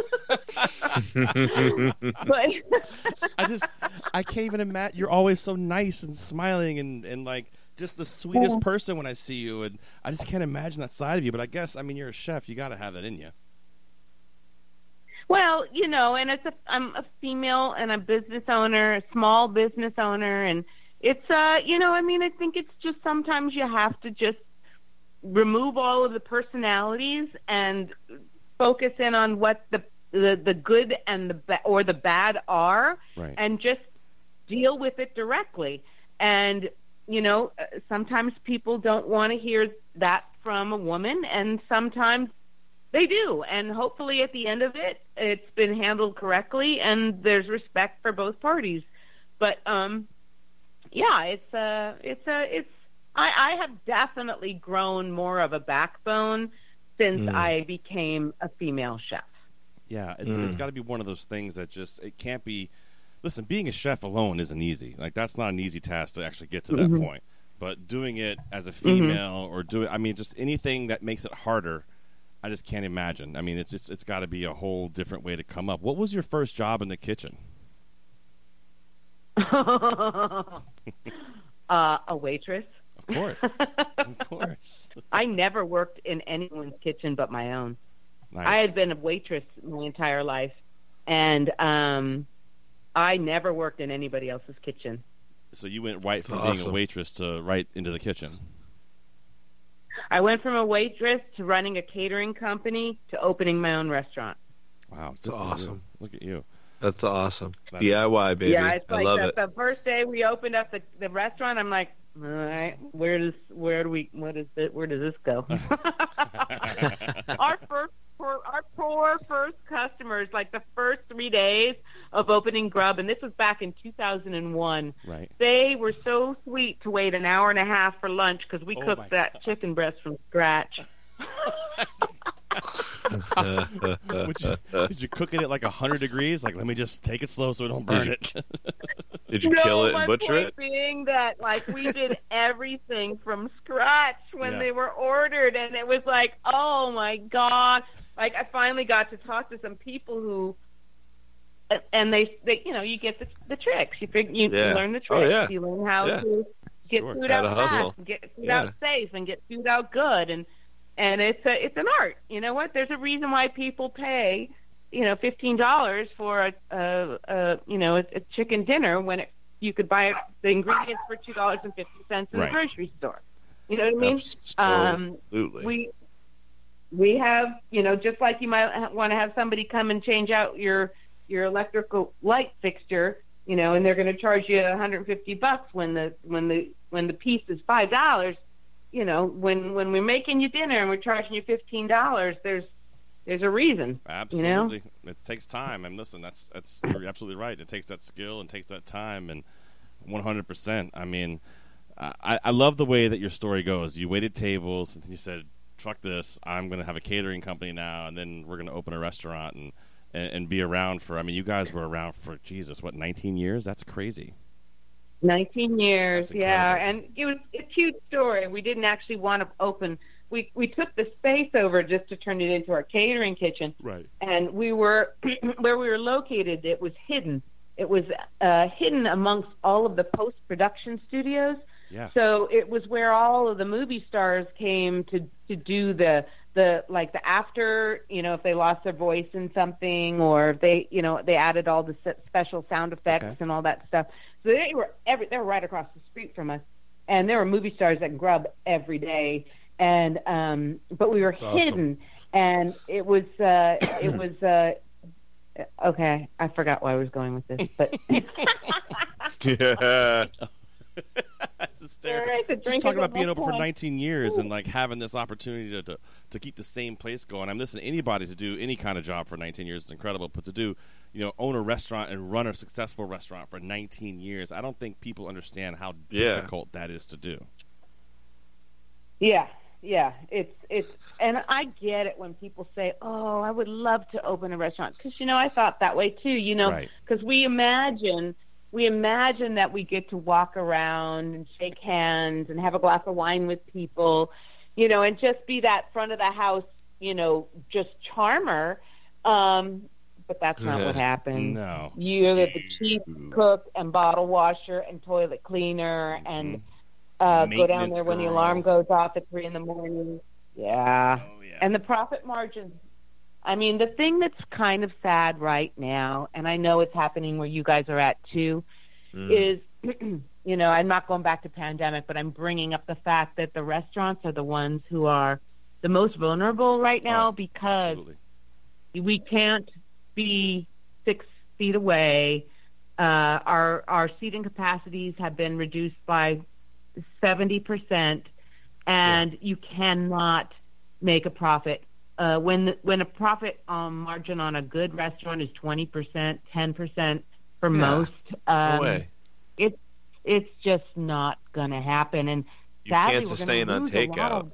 I just I can't even imagine. You're always so nice and smiling and, and like just the sweetest person when I see you, and I just can't imagine that side of you. But I guess I mean you're a chef. You got to have that in you. Well, you know, and it's a, I'm a female and a business owner, a small business owner, and it's, uh, you know, I mean, I think it's just sometimes you have to just remove all of the personalities and focus in on what the the, the good and the ba- or the bad are, right. and just deal with it directly. And, you know, sometimes people don't want to hear that from a woman, and sometimes they do, and hopefully at the end of it, it's been handled correctly, and there's respect for both parties. But um, yeah, it's uh, it's uh, it's. I, I have definitely grown more of a backbone since mm. I became a female chef. Yeah, it's, mm. it's got to be one of those things that just it can't be. Listen, being a chef alone isn't easy. Like that's not an easy task to actually get to that mm-hmm. point. But doing it as a female mm-hmm. or doing, I mean, just anything that makes it harder. I just can't imagine. I mean, it's just, it's got to be a whole different way to come up. What was your first job in the kitchen? uh, a waitress. Of course. Of course. I never worked in anyone's kitchen but my own. Nice. I had been a waitress my entire life, and um, I never worked in anybody else's kitchen. So you went right from awesome. being a waitress to right into the kitchen. I went from a waitress to running a catering company to opening my own restaurant. Wow, that's awesome. Look at you. That's awesome. That D I Y, baby. Yeah, it's I like love the, it. the first day we opened up the, the restaurant, I'm like, all right, where does where do we what is it? Where does this go? our first for our poor first customers, like the first three days of opening Grub, and this was back in two thousand one. Right. They were so sweet to wait an hour and a half for lunch because we oh cooked that God. chicken breast from scratch. Would you, did you cook it at like one hundred degrees? Like, let me just take it slow so we don't burn it. Did you no, kill it my and butcher point it? being that, like, we did everything from scratch when Yeah. they were ordered, and it was like, oh, my God. Like, I finally got to talk to some people who, and they, they you know, you get the, the tricks. You, figure, you, Yeah. you learn the Oh, tricks. yeah. You learn how Yeah. to get Sure. food How out to fast, hustle. and get food Yeah. out safe, and get food out good, and And it's a, it's an art. You know what? There's a reason why people pay, you know, fifteen dollars for a, a, a you know, a, a chicken dinner when it, you could buy the ingredients for two dollars and fifty cents in Right. the grocery store. You know what I mean? Absolutely. Um, we we have, you know, just like you might want to have somebody come and change out your your electrical light fixture, you know, and they're going to charge you one hundred fifty bucks when the when the when the piece is five dollars. You know, when when we're making you dinner and we're charging you fifteen dollars, there's there's a reason. Absolutely, you know? It takes time. And listen, that's that's you're absolutely right. It takes that skill and takes that time, and one hundred percent. I mean, I I love the way that your story goes. You waited tables, and you said, "Fuck this! I'm going to have a catering company now, and then we're going to open a restaurant and, and and be around for." I mean, you guys were around for Jesus, what, nineteen years? That's crazy. nineteen years, That's yeah, incredible. and it was a cute story. We didn't actually want to open. We we took the space over just to turn it into our catering kitchen, Right. and we were where we were located. It was hidden. It was uh, hidden amongst all of the post production studios. Yeah. So it was where all of the movie stars came to to do the the like the after, you know, if they lost their voice in something, or if they, you know, they added all the se- special sound effects Okay. and all that stuff. So they were every they were right across the street from us, and there were movie stars at Grub every day. And um, but we were That's awesome. hidden, and it was uh, it was uh, okay. I forgot where I was going with this, but Yeah. That's hysterical. All right, the Just drink talking is about being almost open for gone. nineteen years and like having this opportunity to, to to keep the same place going. I'm listening. Anybody to do any kind of job for nineteen years is incredible, but to do, you know, own a restaurant and run a successful restaurant for nineteen years, I don't think people understand how Yeah. difficult that is to do. Yeah, yeah, it's it's, and I get it when people say, "Oh, I would love to open a restaurant," because you know I thought that way too. You know, Right. because we imagine we imagine that we get to walk around and shake hands and have a glass of wine with people, you know, and just be that front of the house, you know, just charmer. Um, but that's not what happens. No. You're the chief cook and bottle washer and toilet cleaner and uh, go down there when the alarm goes off at three in the morning. Yeah. Oh, yeah. And the profit margins. I mean, the thing that's kind of sad right now, and I know it's happening where you guys are at too, mm. is, you know, I'm not going back to pandemic, but I'm bringing up the fact that the restaurants are the ones who are the most vulnerable right now oh, because absolutely. we can't be six feet away. Uh, our our seating capacities have been reduced by seventy percent, and yeah. you cannot make a profit. Uh, when the, when a profit um, margin on a good restaurant is twenty percent, ten percent for yeah. most, um, no way. it's it's just not going to happen. And you sadly, can't sustain on takeout. Of,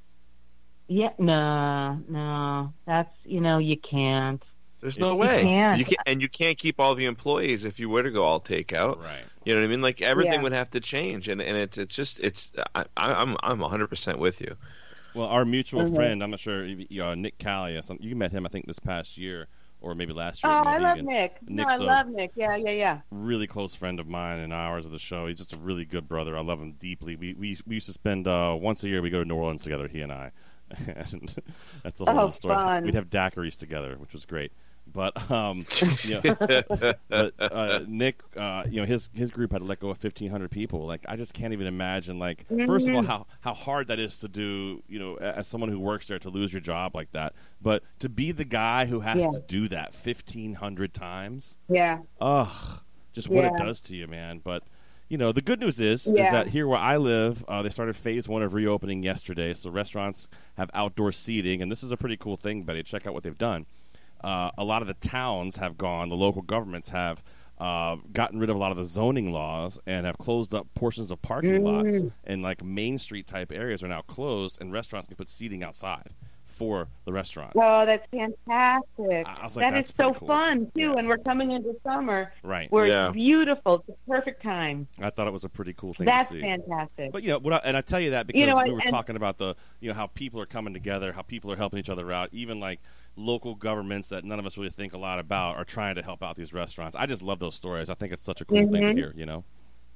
yeah, no, no, that's you know you can't. There's no it's, way. You can't. You can't, and you can't keep all the employees if you were to go all takeout. Right. You know what I mean? Like everything yeah. would have to change, and, and it's it's just it's I, I'm I'm one hundred percent with you. Well, our mutual mm-hmm. friend, I'm not sure, you know, Nick Callia, you met him, I think, this past year or maybe last year. Oh, at I love Mohegan. Nick. Nick's no, I love Nick. Yeah, yeah, yeah. Really close friend of mine and ours of the show. He's just a really good brother. I love him deeply. We we, we used to spend uh, once a year, we go to New Orleans together, he and I. And that's a whole oh, other story. Fun. We'd have daiquiris together, which was great. But, um, you know, but uh, Nick, uh, you know, his his group had to let go of fifteen hundred people. Like, I just can't even imagine, like, mm-hmm. first of all, how, how hard that is to do, you know, as someone who works there, to lose your job like that. But to be the guy who has yeah. to do that fifteen hundred times. Yeah. Ugh. Just what yeah. it does to you, man. But, you know, the good news is, yeah. is that here where I live, uh, they started phase one of reopening yesterday. So restaurants have outdoor seating. And this is a pretty cool thing, Betty. Check out what they've done. Uh, a lot of the towns have gone, the local governments have uh, gotten rid of a lot of the zoning laws and have closed up portions of parking mm. lots, and like Main Street type areas are now closed, and restaurants can put seating outside for the restaurant. Oh, that's fantastic. I was that like, that's is so cool. fun, too, yeah. and we're coming into summer right. where yeah. it's beautiful. It's the perfect time. I thought it was a pretty cool thing that's to see. That's fantastic. But, you know, what I, and I tell you that because you know, we were and, talking about the, you know, how people are coming together, how people are helping each other out, even like local governments that none of us really think a lot about are trying to help out these restaurants. I just love those stories. I think it's such a cool mm-hmm. thing to hear, you know?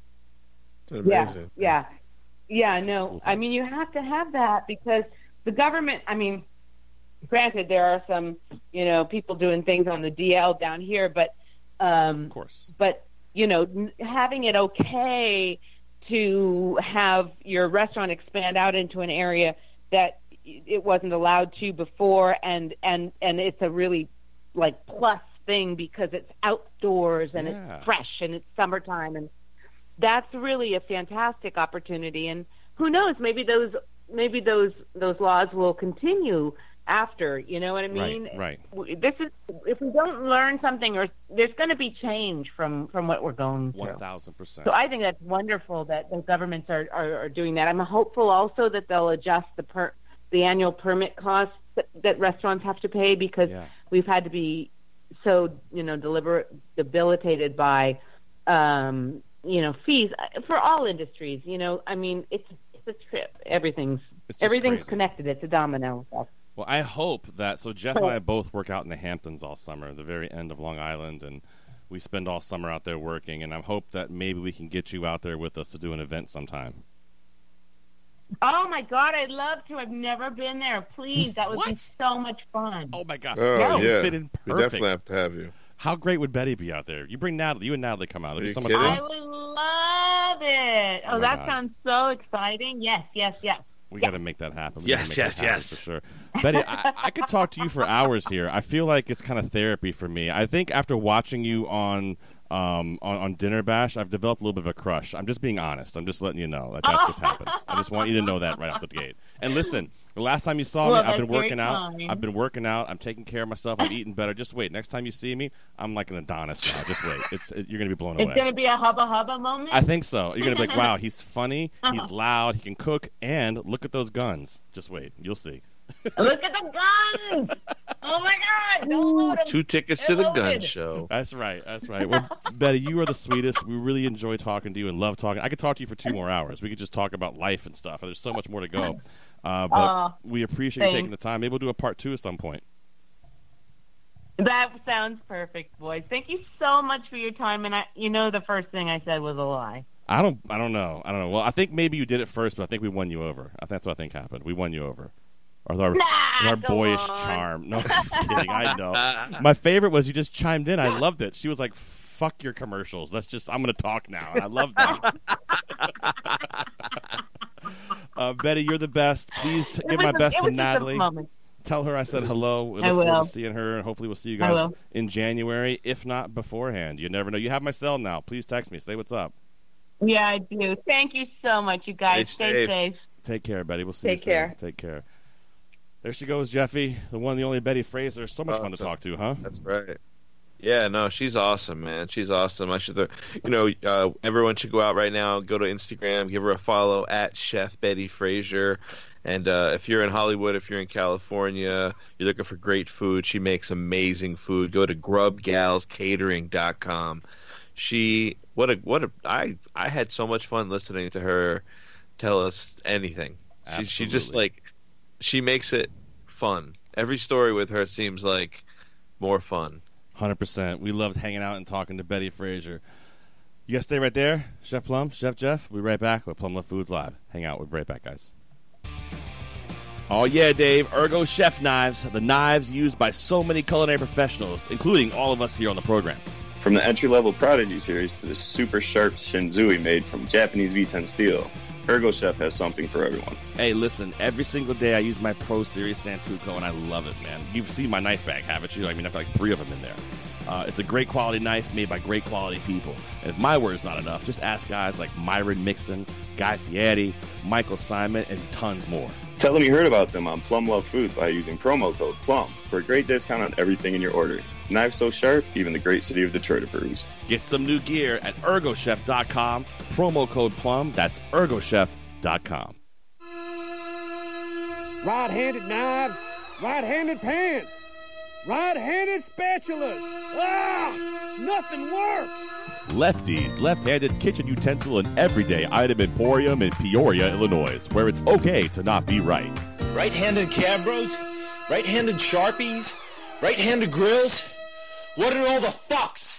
It's amazing. Yeah, yeah. Yeah, no, cool I mean, you have to have that because the government, I mean, granted, there are some, you know, people doing things on the D L down here, but, um, of course, but, you know, having it okay to have your restaurant expand out into an area that it wasn't allowed to before, and and and it's a really like plus thing because it's outdoors and yeah. it's fresh and it's summertime, and that's really a fantastic opportunity. And who knows, maybe those maybe those those laws will continue after, you know what I mean? Right, right. This is, if we don't learn something, or there's going to be change from, from what we're going through. One thousand percent. So I think that's wonderful that the governments are, are, are doing that. I'm hopeful also that they'll adjust the per, the annual permit costs that, that restaurants have to pay because yeah. we've had to be so, you know, deliberate, debilitated by, um, you know, fees for all industries. You know, I mean, it's it's a trip. Everything's everything's crazy. Connected. It's a domino effect. Well, I hope that, so Jeff and I both work out in the Hamptons all summer, the very end of Long Island, and we spend all summer out there working, and I hope that maybe we can get you out there with us to do an event sometime. Oh, my God, I'd love to. I've never been there. Please, that would what? be so much fun. Oh, my God. Oh, no. yeah. Fit in We perfect. definitely have to have you. How great would Betty be out there? You bring Natalie. You and Natalie come out. It'd be so much kidding? fun. I would love it. Oh, Oh, my that God. sounds so exciting. Yes, yes, yes. We Yeah. got to make that happen. We Yes, gotta make yes, that happen yes. For sure. Betty, I, I could talk to you for hours here. I feel like it's kind of therapy for me. I think after watching you on um, on, on Dinner Bash, I've developed a little bit of a crush. I'm just being honest. I'm just letting you know that that just happens. I just want you to know that right out the gate. And listen, the last time you saw Well, me, I've been that's very working out. kind. I've been working out. I'm taking care of myself. I'm eating better. Just wait. Next time you see me, I'm like an Adonis now. Just wait. It's it, you're going to be blown It's away. going to be a hubba hubba moment. I think so. You're going to be like, wow, he's funny, he's loud, he can cook, and look at those guns. Just wait. You'll see. Look at the guns! Oh my God! Don't load 'em. Two tickets They're to the gun loaded. show. That's right. That's right. Well, Betty, you are the sweetest. We really enjoy talking to you and love talking. I could talk to you for two more hours. We could just talk about life and stuff. There's so much more to go. Uh, but uh, we appreciate you thanks. taking the time. Maybe we'll do a part two at some point. That sounds perfect, boys. Thank you so much for your time. And I, you know, the first thing I said was a lie. I don't. I don't know. I don't know. Well, I think maybe you did it first, but I think we won you over. I think that's what I think happened. We won you over. With our, nah, with our boyish on. charm. No, I'm just kidding. I know. My favorite was you just chimed in. I loved it. She was like, "Fuck your commercials. Let's just. I'm going to talk now." And I love that. uh, Betty, you're the best. Please t- give my a, best to Natalie. Moment. Tell her I said hello. We look I will. forward to seeing her, and hopefully we'll see you guys in January, if not beforehand. You never know. You have my cell now. Please text me. Say what's up. Yeah, I do. Thank you so much, you guys. Stay Stay safe. safe. Take care, Betty. We'll see Take you soon. care. Take care. There she goes, Jeffy, the one, the only Betty Fraser. So much Oh, fun to so- talk to, huh? That's right. Yeah, no, she's awesome, man. She's awesome. I should, you know, uh, everyone should go out right now, go to Instagram, give her a follow at Chef Betty Fraser. And uh, if you're in Hollywood, if you're in California, you're looking for great food, she makes amazing food. Go to grub gals catering dot com. She, what a, what a, I, I had so much fun listening to her tell us anything. She, she just like, she makes it fun. Every story with her seems like more fun. one hundred percent. We loved hanging out and talking to Betty Fraser. You guys stay right there, Chef Plum, Chef Jeff. We'll be right back with Plum Love Foods Live. Hang out. We'll be right back, guys. Oh, yeah, Dave. Ergo Chef Knives, the knives used by so many culinary professionals, including all of us here on the program. From the entry-level Prodigy series to the super sharp Shinzui made from Japanese V ten steel, Ergo Chef has something for everyone. Hey, listen, every single day I use my Pro Series Santoku, and I love it, man. You've seen my knife bag, haven't you? I mean, I've got like three of them in there. Uh, it's a great quality knife made by great quality people. And if my word's not enough, just ask guys like Myron Mixon, Guy Fieri, Michael Simon, and tons more. Tell them you heard about them on Plum Love Foods by using promo code PLUM for a great discount on everything in your order. Knives so sharp, even the great city of Detroit approves. Get some new gear at ergo chef dot com. Promo code PLUM. That's ergo chef dot com. Right-handed knives, right-handed pans, right-handed spatulas. Ah, nothing works. Lefties, left-handed kitchen utensil and everyday item emporium in Peoria, Illinois, where it's okay to not be right. Right-handed Cabros, right-handed Sharpies, right-handed grills. What are all the fucks?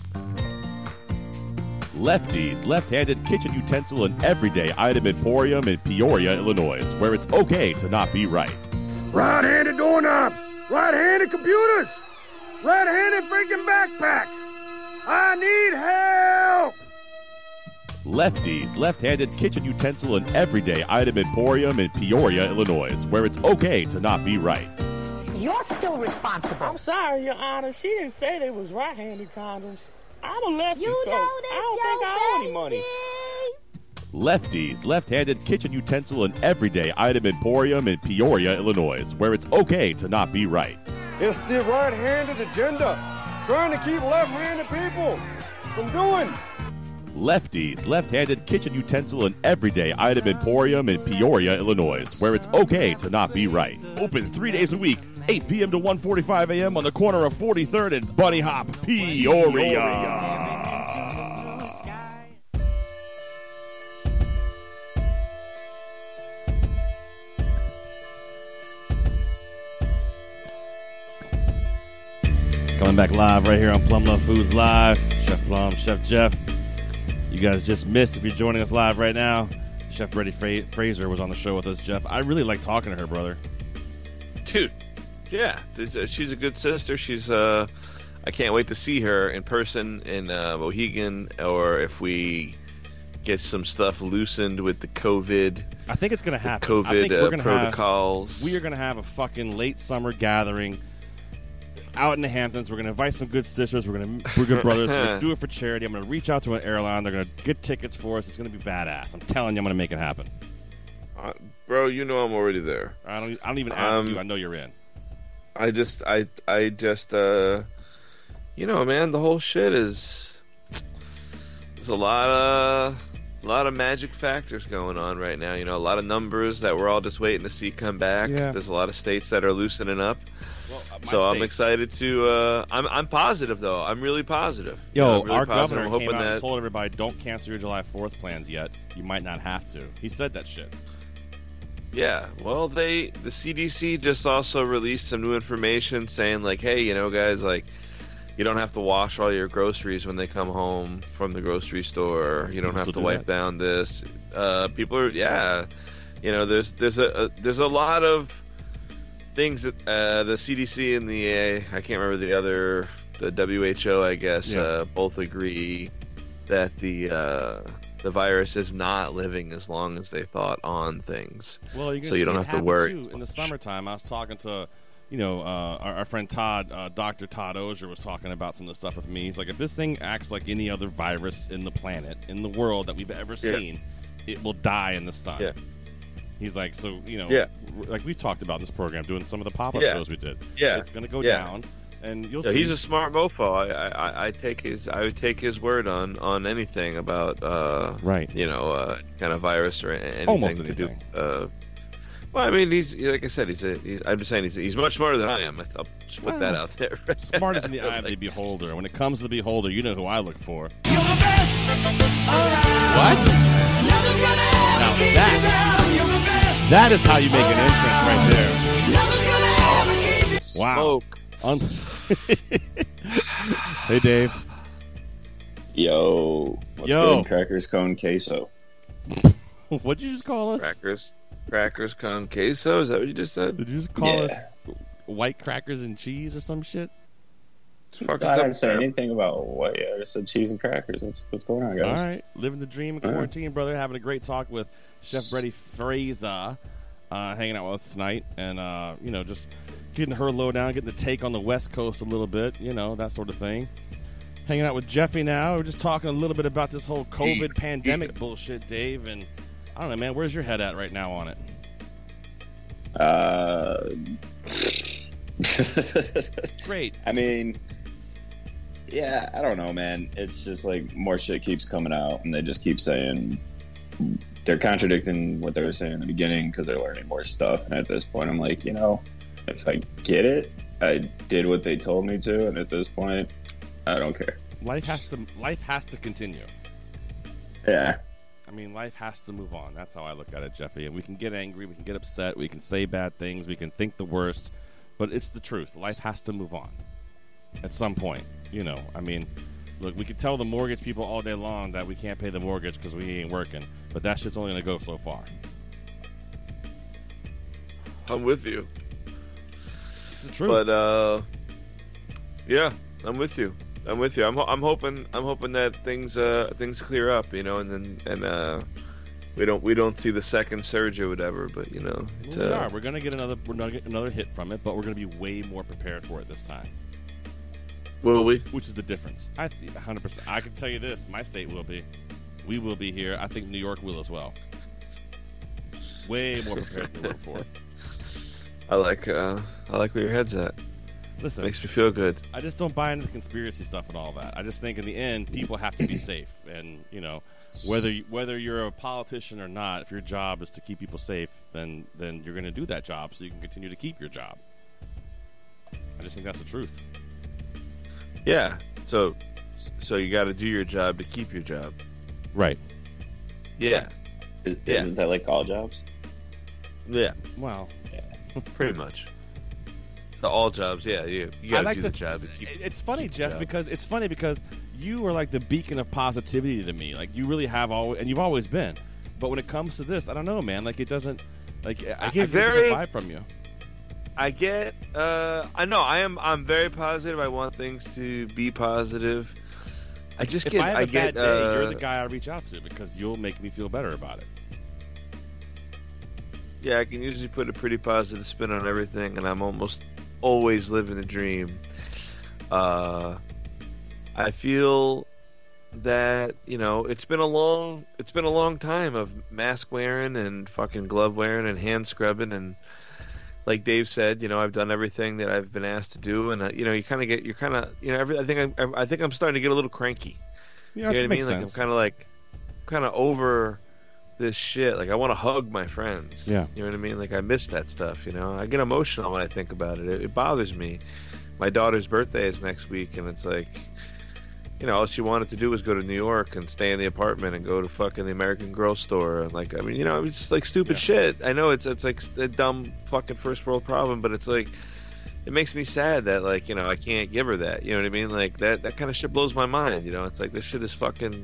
Lefties, left-handed kitchen utensil and everyday item emporium in Peoria, Illinois, where it's okay to not be right. Right-handed doorknobs, right-handed computers, right-handed freaking backpacks. I need help! Lefties, left-handed kitchen utensil and everyday item emporium in Peoria, Illinois, where it's okay to not be right. You're still responsible. I'm sorry, Your Honor. She didn't say they was right-handed condoms. I'm a lefty, You so know I don't think I owe any money. Lefties, left-handed kitchen utensil and everyday item emporium in Peoria, Illinois, where it's okay to not be right. It's the right-handed agenda, trying to keep left-handed people from doing. Lefties, left-handed kitchen utensil and everyday item emporium in Peoria, Illinois, where it's okay to not be right. Open three days a week, eight p.m. to one forty-five a.m. on the corner of forty-third and Bunny Hop, Peoria. Coming back live right here on Plum Love Foods Live. Chef Plum, Chef Jeff. You guys just missed if you're joining us live right now. Chef Betty Fra- Fraser was on the show with us, Jeff. I really like talking to her, brother. Dude, yeah, this, uh, she's a good sister. She's, uh, I can't wait to see her in person in uh, Mohegan, or if we get some stuff loosened with the COVID. I think it's going to happen. COVID I think we're uh, gonna protocols. Have, we are going to have a fucking late summer gathering out in the Hamptons. We're going to invite some good sisters. We're going to we're good brothers. We're going to do it for charity. I'm going to reach out to an airline. They're going to get tickets for us. It's going to be badass. I'm telling you, I'm going to make it happen. Uh, bro, you know I'm already there. I don't. I don't even ask um, you. I know you're in. I just, I, I just, uh, you know, man, the whole shit is. There's a lot of, a lot of magic factors going on right now. You know, a lot of numbers that we're all just waiting to see come back. Yeah. There's a lot of states that are loosening up. Well, uh, so state. I'm excited to. Uh, I'm I'm positive though. I'm really positive. Yo, you know, I'm really our positive. governor I'm hoping came out that... and told everybody, don't cancel your July fourth plans yet. You might not have to. He said that shit. Yeah, well, they the C D C just also released some new information saying like, hey, you know, guys, like, you don't have to wash all your groceries when they come home from the grocery store. You don't have to do wipe that. down this. Uh, people are, yeah, you know, there's there's a, a there's a lot of things that uh, the C D C and the uh, I can't remember the other the W H O, I guess, Yeah. uh, both agree that the uh, the virus is not living as long as they thought on things. Well, you're so you don't have to worry. Too. In the summertime, I was talking to, you know, uh, our, our friend Todd, uh, Doctor Todd Ozier was talking about some of the stuff with me. He's like, if this thing acts like any other virus in the planet, in the world that we've ever Yeah. seen, it will die in the sun. Yeah. He's like, so, you know, Yeah. r- like we've talked about in this program, doing some of the pop-up Yeah. shows we did. Yeah. It's going to go Yeah. down, and you'll Yeah, see. he's a smart mofo. I, I, I take his I would take his word on, on anything about uh, right. You know, uh, kind of virus or anything Almost to anything. do. Uh, well, I mean, he's like I said, he's a. He's, I'm just saying he's he's much smarter than I am. I'll just put that Well, out there. Smart as in the eye of the beholder. When it comes to the beholder, you know who I look for. You're the best around. What? Nothing's gonna ever Now keep that- you down. You're the best. That is how you make an entrance right there. Nothing's gonna ever keep you. Wow. Un- hey, Dave. Yo. What's Yo. good? Crackers, cone, queso. What'd you just call us? Crackers, crackers, con queso. Is that what you just said? Did you just call Yeah. us white crackers and cheese or some shit? Fuck I is didn't up say there? anything about what. Yeah, I just said cheese and crackers. What's what's going on, guys? All right. Living the dream in All right. quarantine, brother. Having a great talk with Chef Brady Fraser, uh, hanging out with us tonight. And, uh, you know, just getting her low down, getting the take on the West Coast a little bit, you know, that sort of thing. Hanging out with Jeffy now. We're just talking a little bit about this whole COVID pandemic bullshit, Dave. And I don't know, man. Where's your head at right now on it? Uh, Great. I mean, yeah, I don't know, man. It's just like more shit keeps coming out, and they just keep saying they're contradicting what they were saying in the beginning because they're learning more stuff. And at this point, I'm like, you know, if I get it, I did what they told me to, and at this point, I don't care. Life has to life has to continue. Yeah. I mean, life has to move on. That's how I look at it, Jeffy. And we can get angry, we can get upset, we can say bad things, we can think the worst, but it's the truth. Life has to move on at some point. You know, I mean, look, we can tell the mortgage people all day long that we can't pay the mortgage because we ain't working, but that shit's only going to go so far. I'm with you. It's the truth. But uh, yeah, I'm with you. I'm with you. I'm ho- I'm hoping I'm hoping that things uh things clear up, you know, and then and uh we don't we don't see the second surge or whatever. But you know, it's, we uh, are. We're going to get another we're gonna get another hit from it, but we're going to be way more prepared for it this time. Will we? Which is the difference. I one hundred percent. I can tell you this: my state will be. We will be here. I think New York will as well. Way more prepared than we were before. I like uh I like where your head's at. Listen, makes me feel good. I just don't buy into the conspiracy stuff and all that. I just think in the end, people have to be safe, and you know, whether whether you're a politician or not, if your job is to keep people safe, then then you're going to do that job so you can continue to keep your job. I just think that's the truth. Yeah. So so you got to do your job to keep your job. Right. Yeah. Is, Yeah. Isn't that like all jobs? Yeah. Well, pretty much. So all jobs, yeah, you you got to I like do the, the job. To keep, it's funny, keep the Jeff, job. because it's funny because you are like the beacon of positivity to me. Like you really have always, and you've always been. But when it comes to this, I don't know, man. Like it doesn't. Like I, I I get get a very- different vibe from you. I get. Uh, I know. I am. I'm very positive. I want things to be positive. I just if get. I have a I get. bad day, uh, you're the guy I reach out to because you'll make me feel better about it. Yeah, I can usually put a pretty positive spin on everything, and I'm almost always living the dream. Uh, I feel that you know it's been a long it's been a long time of mask wearing and fucking glove wearing and hand scrubbing, and like Dave said, you know, I've done everything that I've been asked to do, and uh, you know, you kind of get you're kind of you know every I think I, I think I'm starting to get a little cranky. Yeah, you know that what I makes mean? sense. Like I'm kind of like kind of over this shit. Like I want to hug my friends. Yeah. You know what I mean? Like I miss that stuff, you know? I get emotional when I think about it. It, it bothers me. My daughter's birthday is next week, and it's like, you know, all she wanted to do was go to New York and stay in the apartment and go to fucking the American Girl store and like, I mean, you know, it's just like stupid yeah. shit. I know it's it's like a dumb fucking first world problem, but it's like, it makes me sad that like, you know, I can't give her that. You know what I mean? Like that that kind of shit blows my mind. You know, it's like this shit is fucking.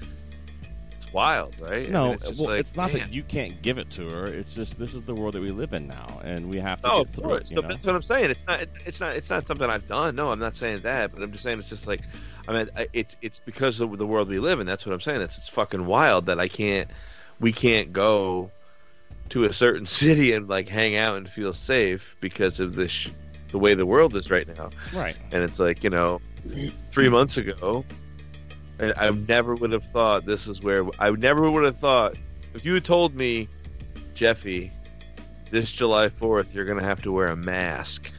Wild, right? No, I mean, it's, well, like, it's not man. that you can't give it to her. It's just this is the world that we live in now, and we have to oh, get of through course. it. You No, know? that's what I'm saying. It's not. It's not. It's not something I've done. No, I'm not saying that. But I'm just saying it's just like, I mean, it's it's because of the world we live in. That's what I'm saying. It's it's fucking wild that I can't. We can't go to a certain city and like hang out and feel safe because of this, the way the world is right now. Right. And it's like, you know, three months ago. And I never would have thought this is where I never would have thought if you had told me, Jeffy, this July fourth you're gonna have to wear a mask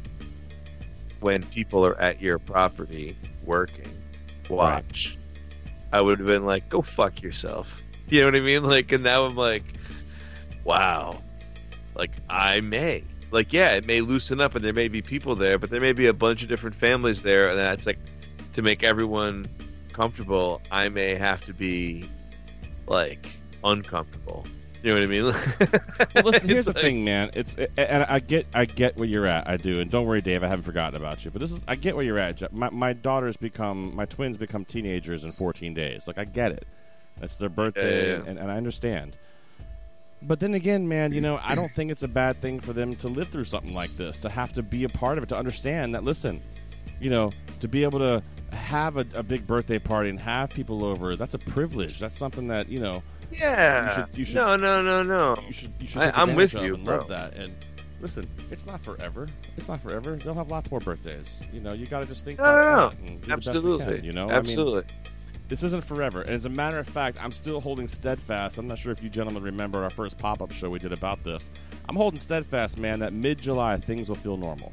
when people are at your property working. Watch. Right. I would have been like, go fuck yourself. You know what I mean? Like, and now I'm like, wow. Like I may. Like, yeah, it may loosen up and there may be people there, but there may be a bunch of different families there, and that's like to make everyone comfortable, I may have to be like uncomfortable. You know what I mean? Well, listen, here's the like... thing, man. It's and I get I get where you're at. I do, and don't worry, Dave. I haven't forgotten about you. But this is I get where you're at. My my daughters become my twins become teenagers in fourteen days. Like I get it. That's their birthday, yeah, yeah, yeah. And, and I understand. But then again, man, you know, I don't think it's a bad thing for them to live through something like this, to have to be a part of it, to understand that. Listen, you know, to be able to have a, a big birthday party and have people over, that's a privilege. That's something that, you know, yeah. You should, you should, no, no, no, no. You should, you should I, I'm with you, and bro. Love that. And listen, it's not forever. It's not forever. They'll have lots more birthdays. You know, you got to just think no, about no, no. and do Absolutely. the best we can, you know, absolutely. I mean, this isn't forever. And as a matter of fact, I'm still holding steadfast. I'm not sure if you gentlemen remember our first pop-up show we did about this. I'm holding steadfast, man, that mid-July things will feel normal.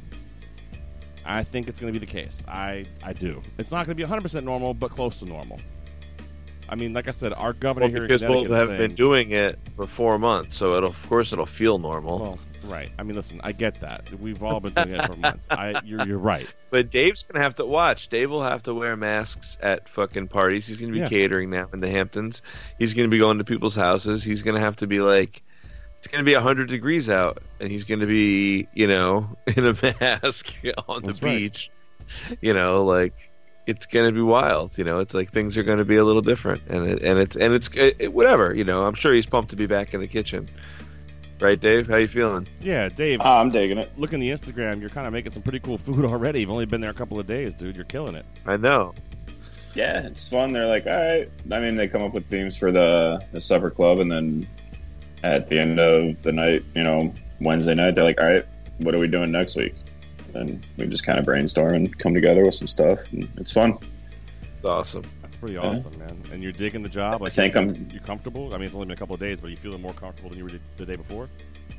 I think it's going to be the case. I, I do. It's not going to be one hundred percent normal, but close to normal. I mean, like I said, our governor well, here in because Connecticut we'll have saying, been doing it for four months, so it'll, of course it'll feel normal. Well, right. I mean, listen, I get that. We've all been doing it for months. I, you're, you're right. But Dave's going to have to watch. Dave will have to wear masks at fucking parties. He's going to be Yeah. catering now in the Hamptons. He's going to be going to people's houses. He's going to have to be like, it's going to be one hundred degrees out, and he's going to be, you know, in a mask on That's the right. beach. You know, like, it's going to be wild. You know, it's like things are going to be a little different. And, it, and it's, and it's it, whatever, you know. I'm sure he's pumped to be back in the kitchen. Right, Dave? How you feeling? Yeah, Dave. Oh, I'm digging it. Looking at the Instagram, you're kind of making some pretty cool food already. You've only been there a couple of days, dude. You're killing it. I know. Yeah, it's fun. They're like, all right. I mean, they come up with themes for the, the supper club, and then at the end of the night, you know, Wednesday night, they're like, all right, what are we doing next week? And we just kind of brainstorm and come together with some stuff, and it's fun. It's awesome. That's pretty awesome, yeah. man. And you're digging the job. Like, I think you're, I'm. You're comfortable. I mean, it's only been a couple of days, but are you feeling more comfortable than you were the day before?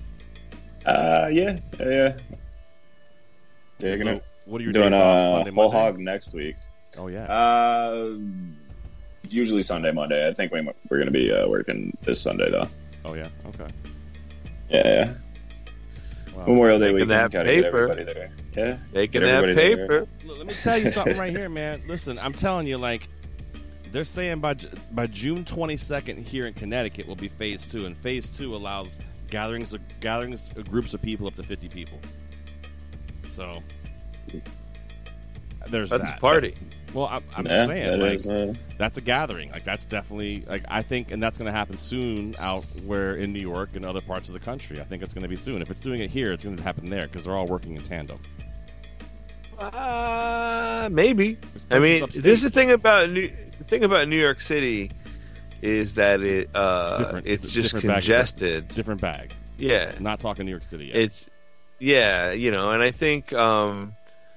Uh, yeah, yeah, yeah. Digging so it. What are you doing? Days off? Uh, Sunday, whole Monday? hog next week. Oh yeah. Uh, usually Sunday, Monday. I think we, we're going to be uh, working this Sunday though. Oh yeah. Okay. Yeah. Wow. Memorial Day Making weekend. that Gotta get paper. everybody there. Yeah. Making Get that everybody there. paper. Look, let me tell you something right here, man. Listen, I'm telling you, like, they're saying by Ju- by June twenty-second here in Connecticut will be phase two, and phase two allows gatherings of gatherings of groups of people up to fifty people. So there's That's that. a party. Well, I'm, I'm Yeah, just saying, that like, is, uh, that's a gathering. Like, that's definitely, like, I think, and that's going to happen soon out where in New York and other parts of the country. I think it's going to be soon. If it's doing it here, it's going to happen there because they're all working in tandem. Uh, maybe. There's I mean, places upstate. this is the thing about New, the thing about New York City is that it uh, Different- it's it's a just different bag of- congested. Different bag. Yeah, Not talking New York City yet. it's yeah, you know, and I think um,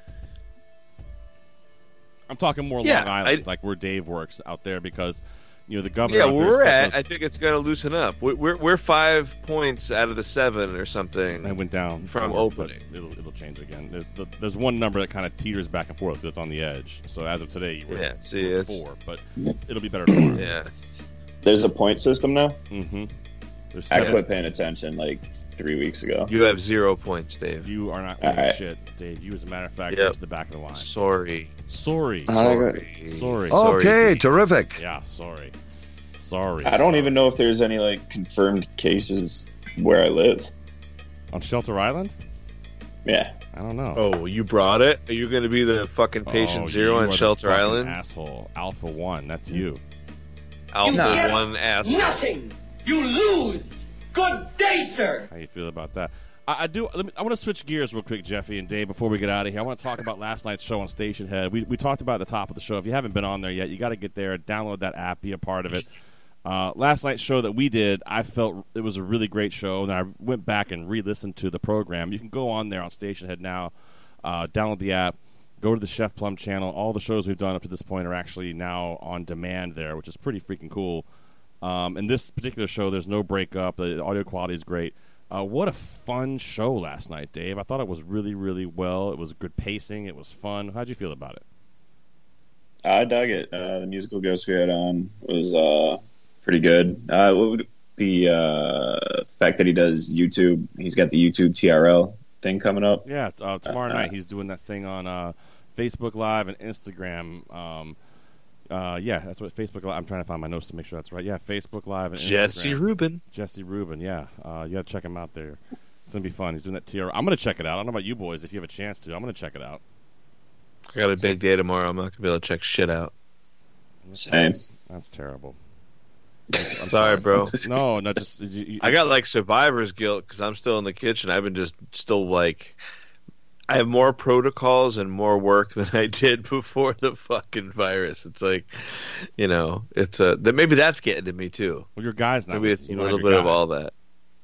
I'm talking more Yeah, Long Island, I- like where Dave works out there, because you know the governor. yeah, out where there we're set at, those- I think it's going to loosen up. We're, we're we're five points out of the seven or something. I went down from four, opening. but It'll it'll change again. There's, there's one number that kind of teeters back and forth that's on the edge. So as of today, you were Yeah, see, we're it's- four, but it'll be better tomorrow. Yes. There's a point system now. Mm-hmm. There's I seven- quit paying attention like three weeks ago. You have zero points, Dave. You are not All winning right. shit, Dave. You, as a matter of fact, Yep. are to the back of the line. Sorry, Sorry. Sorry. Sorry. Okay, terrific. Yeah, sorry. Sorry. I don't sorry. even know if there's any like confirmed cases where I live. On Shelter Island? Yeah. I don't know. Oh, you brought it? Are you going to be the fucking patient oh, zero you on are the Shelter fucking Island? Asshole. Alpha One. That's you. Alpha No. One asshole. Nothing. You lose. Good day, sir. How you feel about that? I, I do. Let me, I want to switch gears real quick, Jeffy and Dave, before we get out of here. I want to talk about last night's show on Station Head. We we talked about at the top of the show. If you haven't been on there yet, you got to get there, download that app, be a part of it. Uh, last night's show that we did, I felt it was a really great show, and I went back and re-listened to the program. You can go on there on Station Head now, uh, download the app, go to the Chef Plum channel. All the shows we've done up to this point are actually now on demand there, which is pretty freaking cool. Um, in this particular show, there's no breakup. The audio quality is great. Uh, what a fun show last night, Dave. I thought it was really, really well. It was good pacing. It was fun. How'd you feel about it? I dug it. Uh, the musical guest we had on was uh, pretty good. Uh, what would, the uh, fact that he does YouTube, he's got the YouTube T R L thing coming up. Yeah, uh, tomorrow uh, night he's doing that thing on uh, Facebook Live and Instagram. Um, uh, yeah, that's what Facebook Live. I'm trying to find my notes to make sure that's right. Yeah, Facebook Live and Instagram. Jesse Rubin. Jesse Rubin, yeah. Uh, you got to check him out there. It's going to be fun. He's doing that T R L. I'm going to check it out. I don't know about you boys if you have a chance to. I'm going to check it out. I got a big day tomorrow. I'm not going to be able to check shit out. Same. That's terrible. I'm sorry, bro. No, not just. You, you, I got like survivor's guilt because I'm still in the kitchen. I've been just still like, I have more protocols and more work than I did before the fucking virus. It's like, you know, it's a that maybe that's getting to me too. Well, your guy's not. Maybe with it's you. a You little don't bit have of your all that.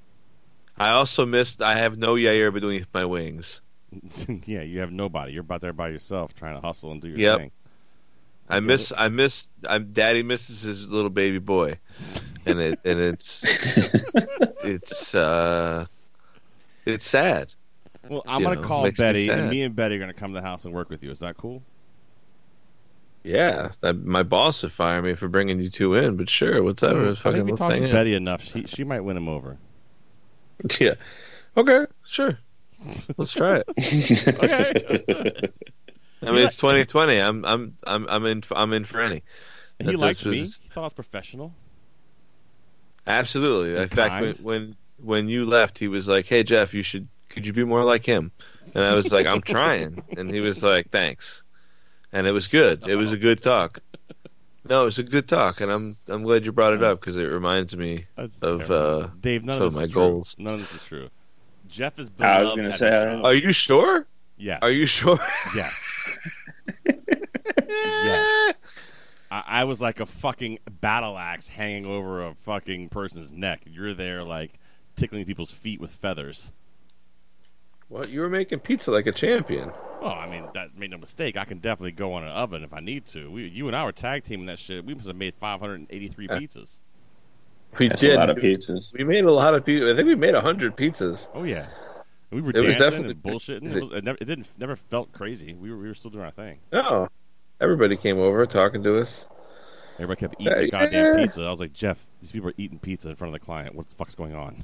I also missed. I have no Yair between my wings. guy. Yeah, you have nobody. You're about there by yourself trying to hustle and do your Yep. thing. I miss. I miss. I'm. Daddy misses his little baby boy, and it and it's it's uh it's sad. Well, I'm You going to know, call makes me Betty, and sad. me and Betty are going to come to the house and work with you. Is that cool? Yeah, that, my boss would fire me for bringing you two in, but sure, whatever. Hmm, I Fucking think we let's talked hang to out. Betty enough. She she might win him over. Yeah. Okay. Sure. Let's try it. Okay. I mean, it's twenty twenty. I'm I'm I'm I'm in I'm in for any. He That's- liked that's- me. He thought I was professional. Absolutely. In And fact, when, kind. when when you left, he was like, "Hey Jeff, you should could you be more like him?" And I was like, "I'm trying." And he was like, "Thanks." And it was good. It was a good talk. No, it was a good talk, and I'm I'm glad you brought it up because it reminds me That's of terrible. uh, Dave, none some of of this my is true. goals. None of this is true. Jeff is. I was beloved gonna at say, the I show. don't- Are you sure? Yes. Are you sure? Yes. Yes. I, I was like a fucking battle axe hanging over a fucking person's neck. You're there, like tickling people's feet with feathers. What? You were making pizza like a champion. Oh, I mean, that made no mistake. I can definitely go on an oven if I need to. We, you and I were tag teaming that shit. We must have made five hundred eighty-three pizzas. We That's did. a lot of pizzas. We made a lot of pizzas. I think we made a hundred pizzas. Oh yeah, we were It was dancing definitely and bullshitting. It, was, it, never, it didn't never felt crazy. We were we were still doing our thing. No, everybody came over talking to us. Everybody kept eating Uh, the goddamn yeah. pizza. I was like, Jeff, these people are eating pizza in front of the client. What the fuck's going on?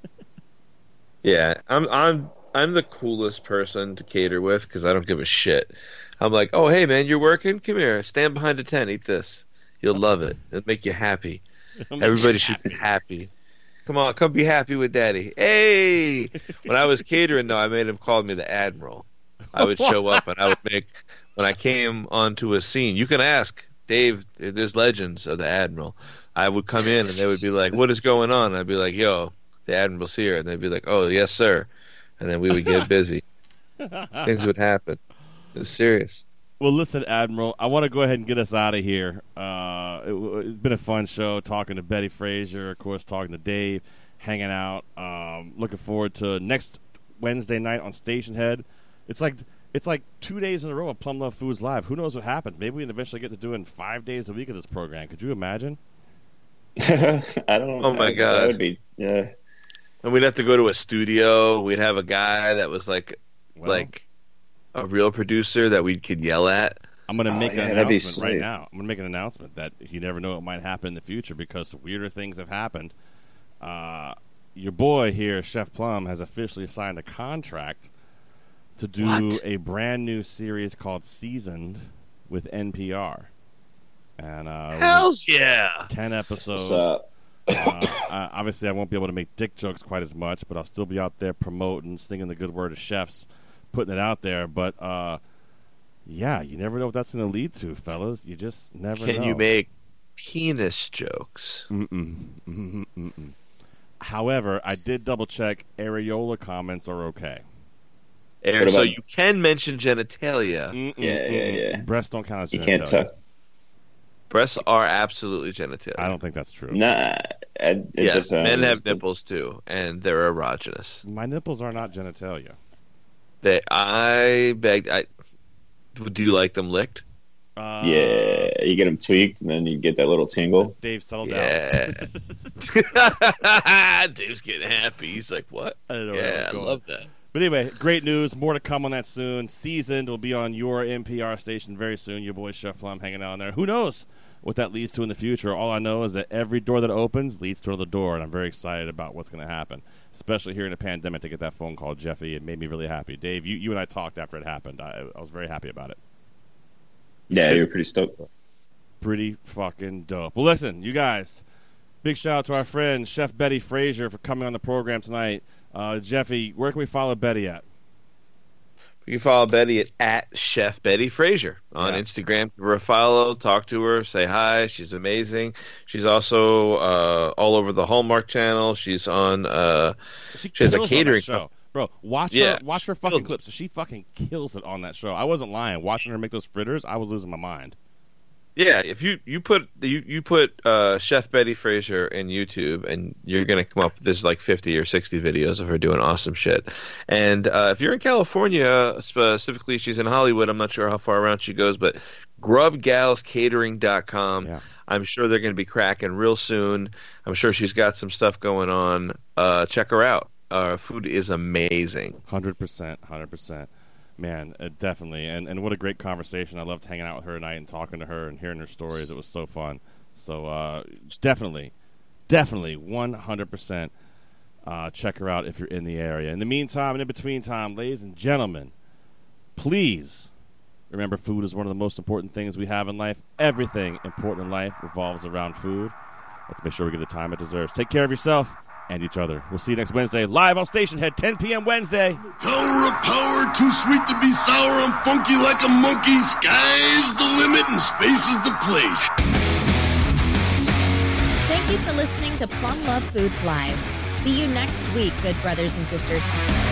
Yeah, I'm I'm I'm the coolest person to cater with because I don't give a shit. I'm like, oh hey man, you're working? Come here, stand behind a tent, eat this. You'll love it. It'll make you happy. It'll make Everybody you should be happy. Come on, come be happy with Daddy. Hey, when I was catering though, I made him call me the Admiral. I would show up and I would make when I came onto a scene. You can ask Dave. There's legends of the Admiral. I would come in and they would be like, "What is going on?" And I'd be like, "Yo, the Admiral's here," and they'd be like, "Oh, yes, sir," and then we would get busy. Things would happen. It's serious. Well, listen, Admiral, I want to go ahead and get us out of here. Uh, it, it's been a fun show talking to Betty Frazier, of course, talking to Dave, hanging out. Um, looking forward to next Wednesday night on Station Head. It's like it's like two days in a row of Plum Love Foods Live. Who knows what happens? Maybe we can eventually get to doing five days a week of this program. Could you imagine? I don't. Oh my I, God. that would be yeah. And we'd have to go to a studio. We'd have a guy that was like, Well, like a real producer that we could yell at. I'm going to Oh, make yeah, an that'd be announcement right sweet. now. I'm going to make an announcement that you never know what might happen in the future because weirder things have happened. Uh, your boy here, Chef Plum, has officially signed a contract to do What? a brand new series called Seasoned with N P R. And uh, Hells yeah! ten episodes. What's up? uh, I, obviously, I won't be able to make dick jokes quite as much, but I'll still be out there promoting, singing the good word of chefs, putting it out there. But uh, yeah, you never know what that's going to lead to, fellas. You just never Can know. you make penis jokes? Mm-mm. Mm-mm. Mm-mm. However, I did double check. Areola comments are okay. Air, so you can mention genitalia. Mm-mm. Yeah, yeah, yeah. Breasts don't count as genitalia. You can't talk. Breasts are absolutely genitalia. I don't think that's true. Nah. It, it yes, just, uh, men have just- nipples too, and they're erogenous. My nipples are not genitalia. They, I beg. I do you like them licked? Uh, Yeah, you get them tweaked, and then you get that little tingle. Dave, settle Yeah. Dave's getting happy. He's like, "What?" I don't know where Yeah, that I was going. love that. But anyway, great news. More to come on that soon. Seasoned will be on your N P R station very soon. Your boy Chef Plum hanging out on there. Who knows what that leads to in the future? All I know is that every door that opens leads to another door, and I'm very excited about what's going to happen, especially here in the pandemic. To get that phone call, Jeffy, it made me really happy. Dave, you, you and I talked after it happened. I, I was very happy about it. Yeah, you were pretty stoked. Pretty fucking dope. Well, listen, you guys, big shout out to our friend Chef Betty Frazier for coming on the program tonight. Uh, Jeffy, where can we follow Betty at? You can follow Betty at, at Chef Betty Frazier on Yeah. Instagram. Give her a follow, talk to her, say hi. She's amazing. She's also uh, all over the Hallmark Channel. She's on. Uh, She, she has a kills on catering that show. Bro, watch Yeah, her watch her fucking clips. She fucking kills it on that show. I wasn't lying. Watching her make those fritters, I was losing my mind. Yeah, if you you put you you put uh, Chef Betty Frazier in YouTube, and you're gonna come up. There's like fifty or sixty videos of her doing awesome shit. And uh, if you're in California, specifically, she's in Hollywood. I'm not sure how far around she goes, but grub gals catering dot com. Yeah. I'm sure they're gonna be cracking real soon. I'm sure she's got some stuff going on. Uh, check her out. Uh, food is amazing. Hundred percent, hundred percent. Man, uh, definitely, and and what a great conversation. I loved hanging out with her tonight and talking to her and hearing her stories. It was so fun. So uh, definitely, definitely, one hundred percent. Check her out if you're in the area. In the meantime, and in between time, ladies and gentlemen, please remember, food is one of the most important things we have in life. Everything important in life revolves around food. Let's make sure we give the time it deserves. Take care of yourself and each other. We'll see you next Wednesday, live on Station Head, ten p.m. Wednesday. Tower of power, too sweet to be sour. I'm funky like a monkey. Sky's the limit and space is the place. Thank you for listening to Plum Love Foods Live. See you next week, good brothers and sisters.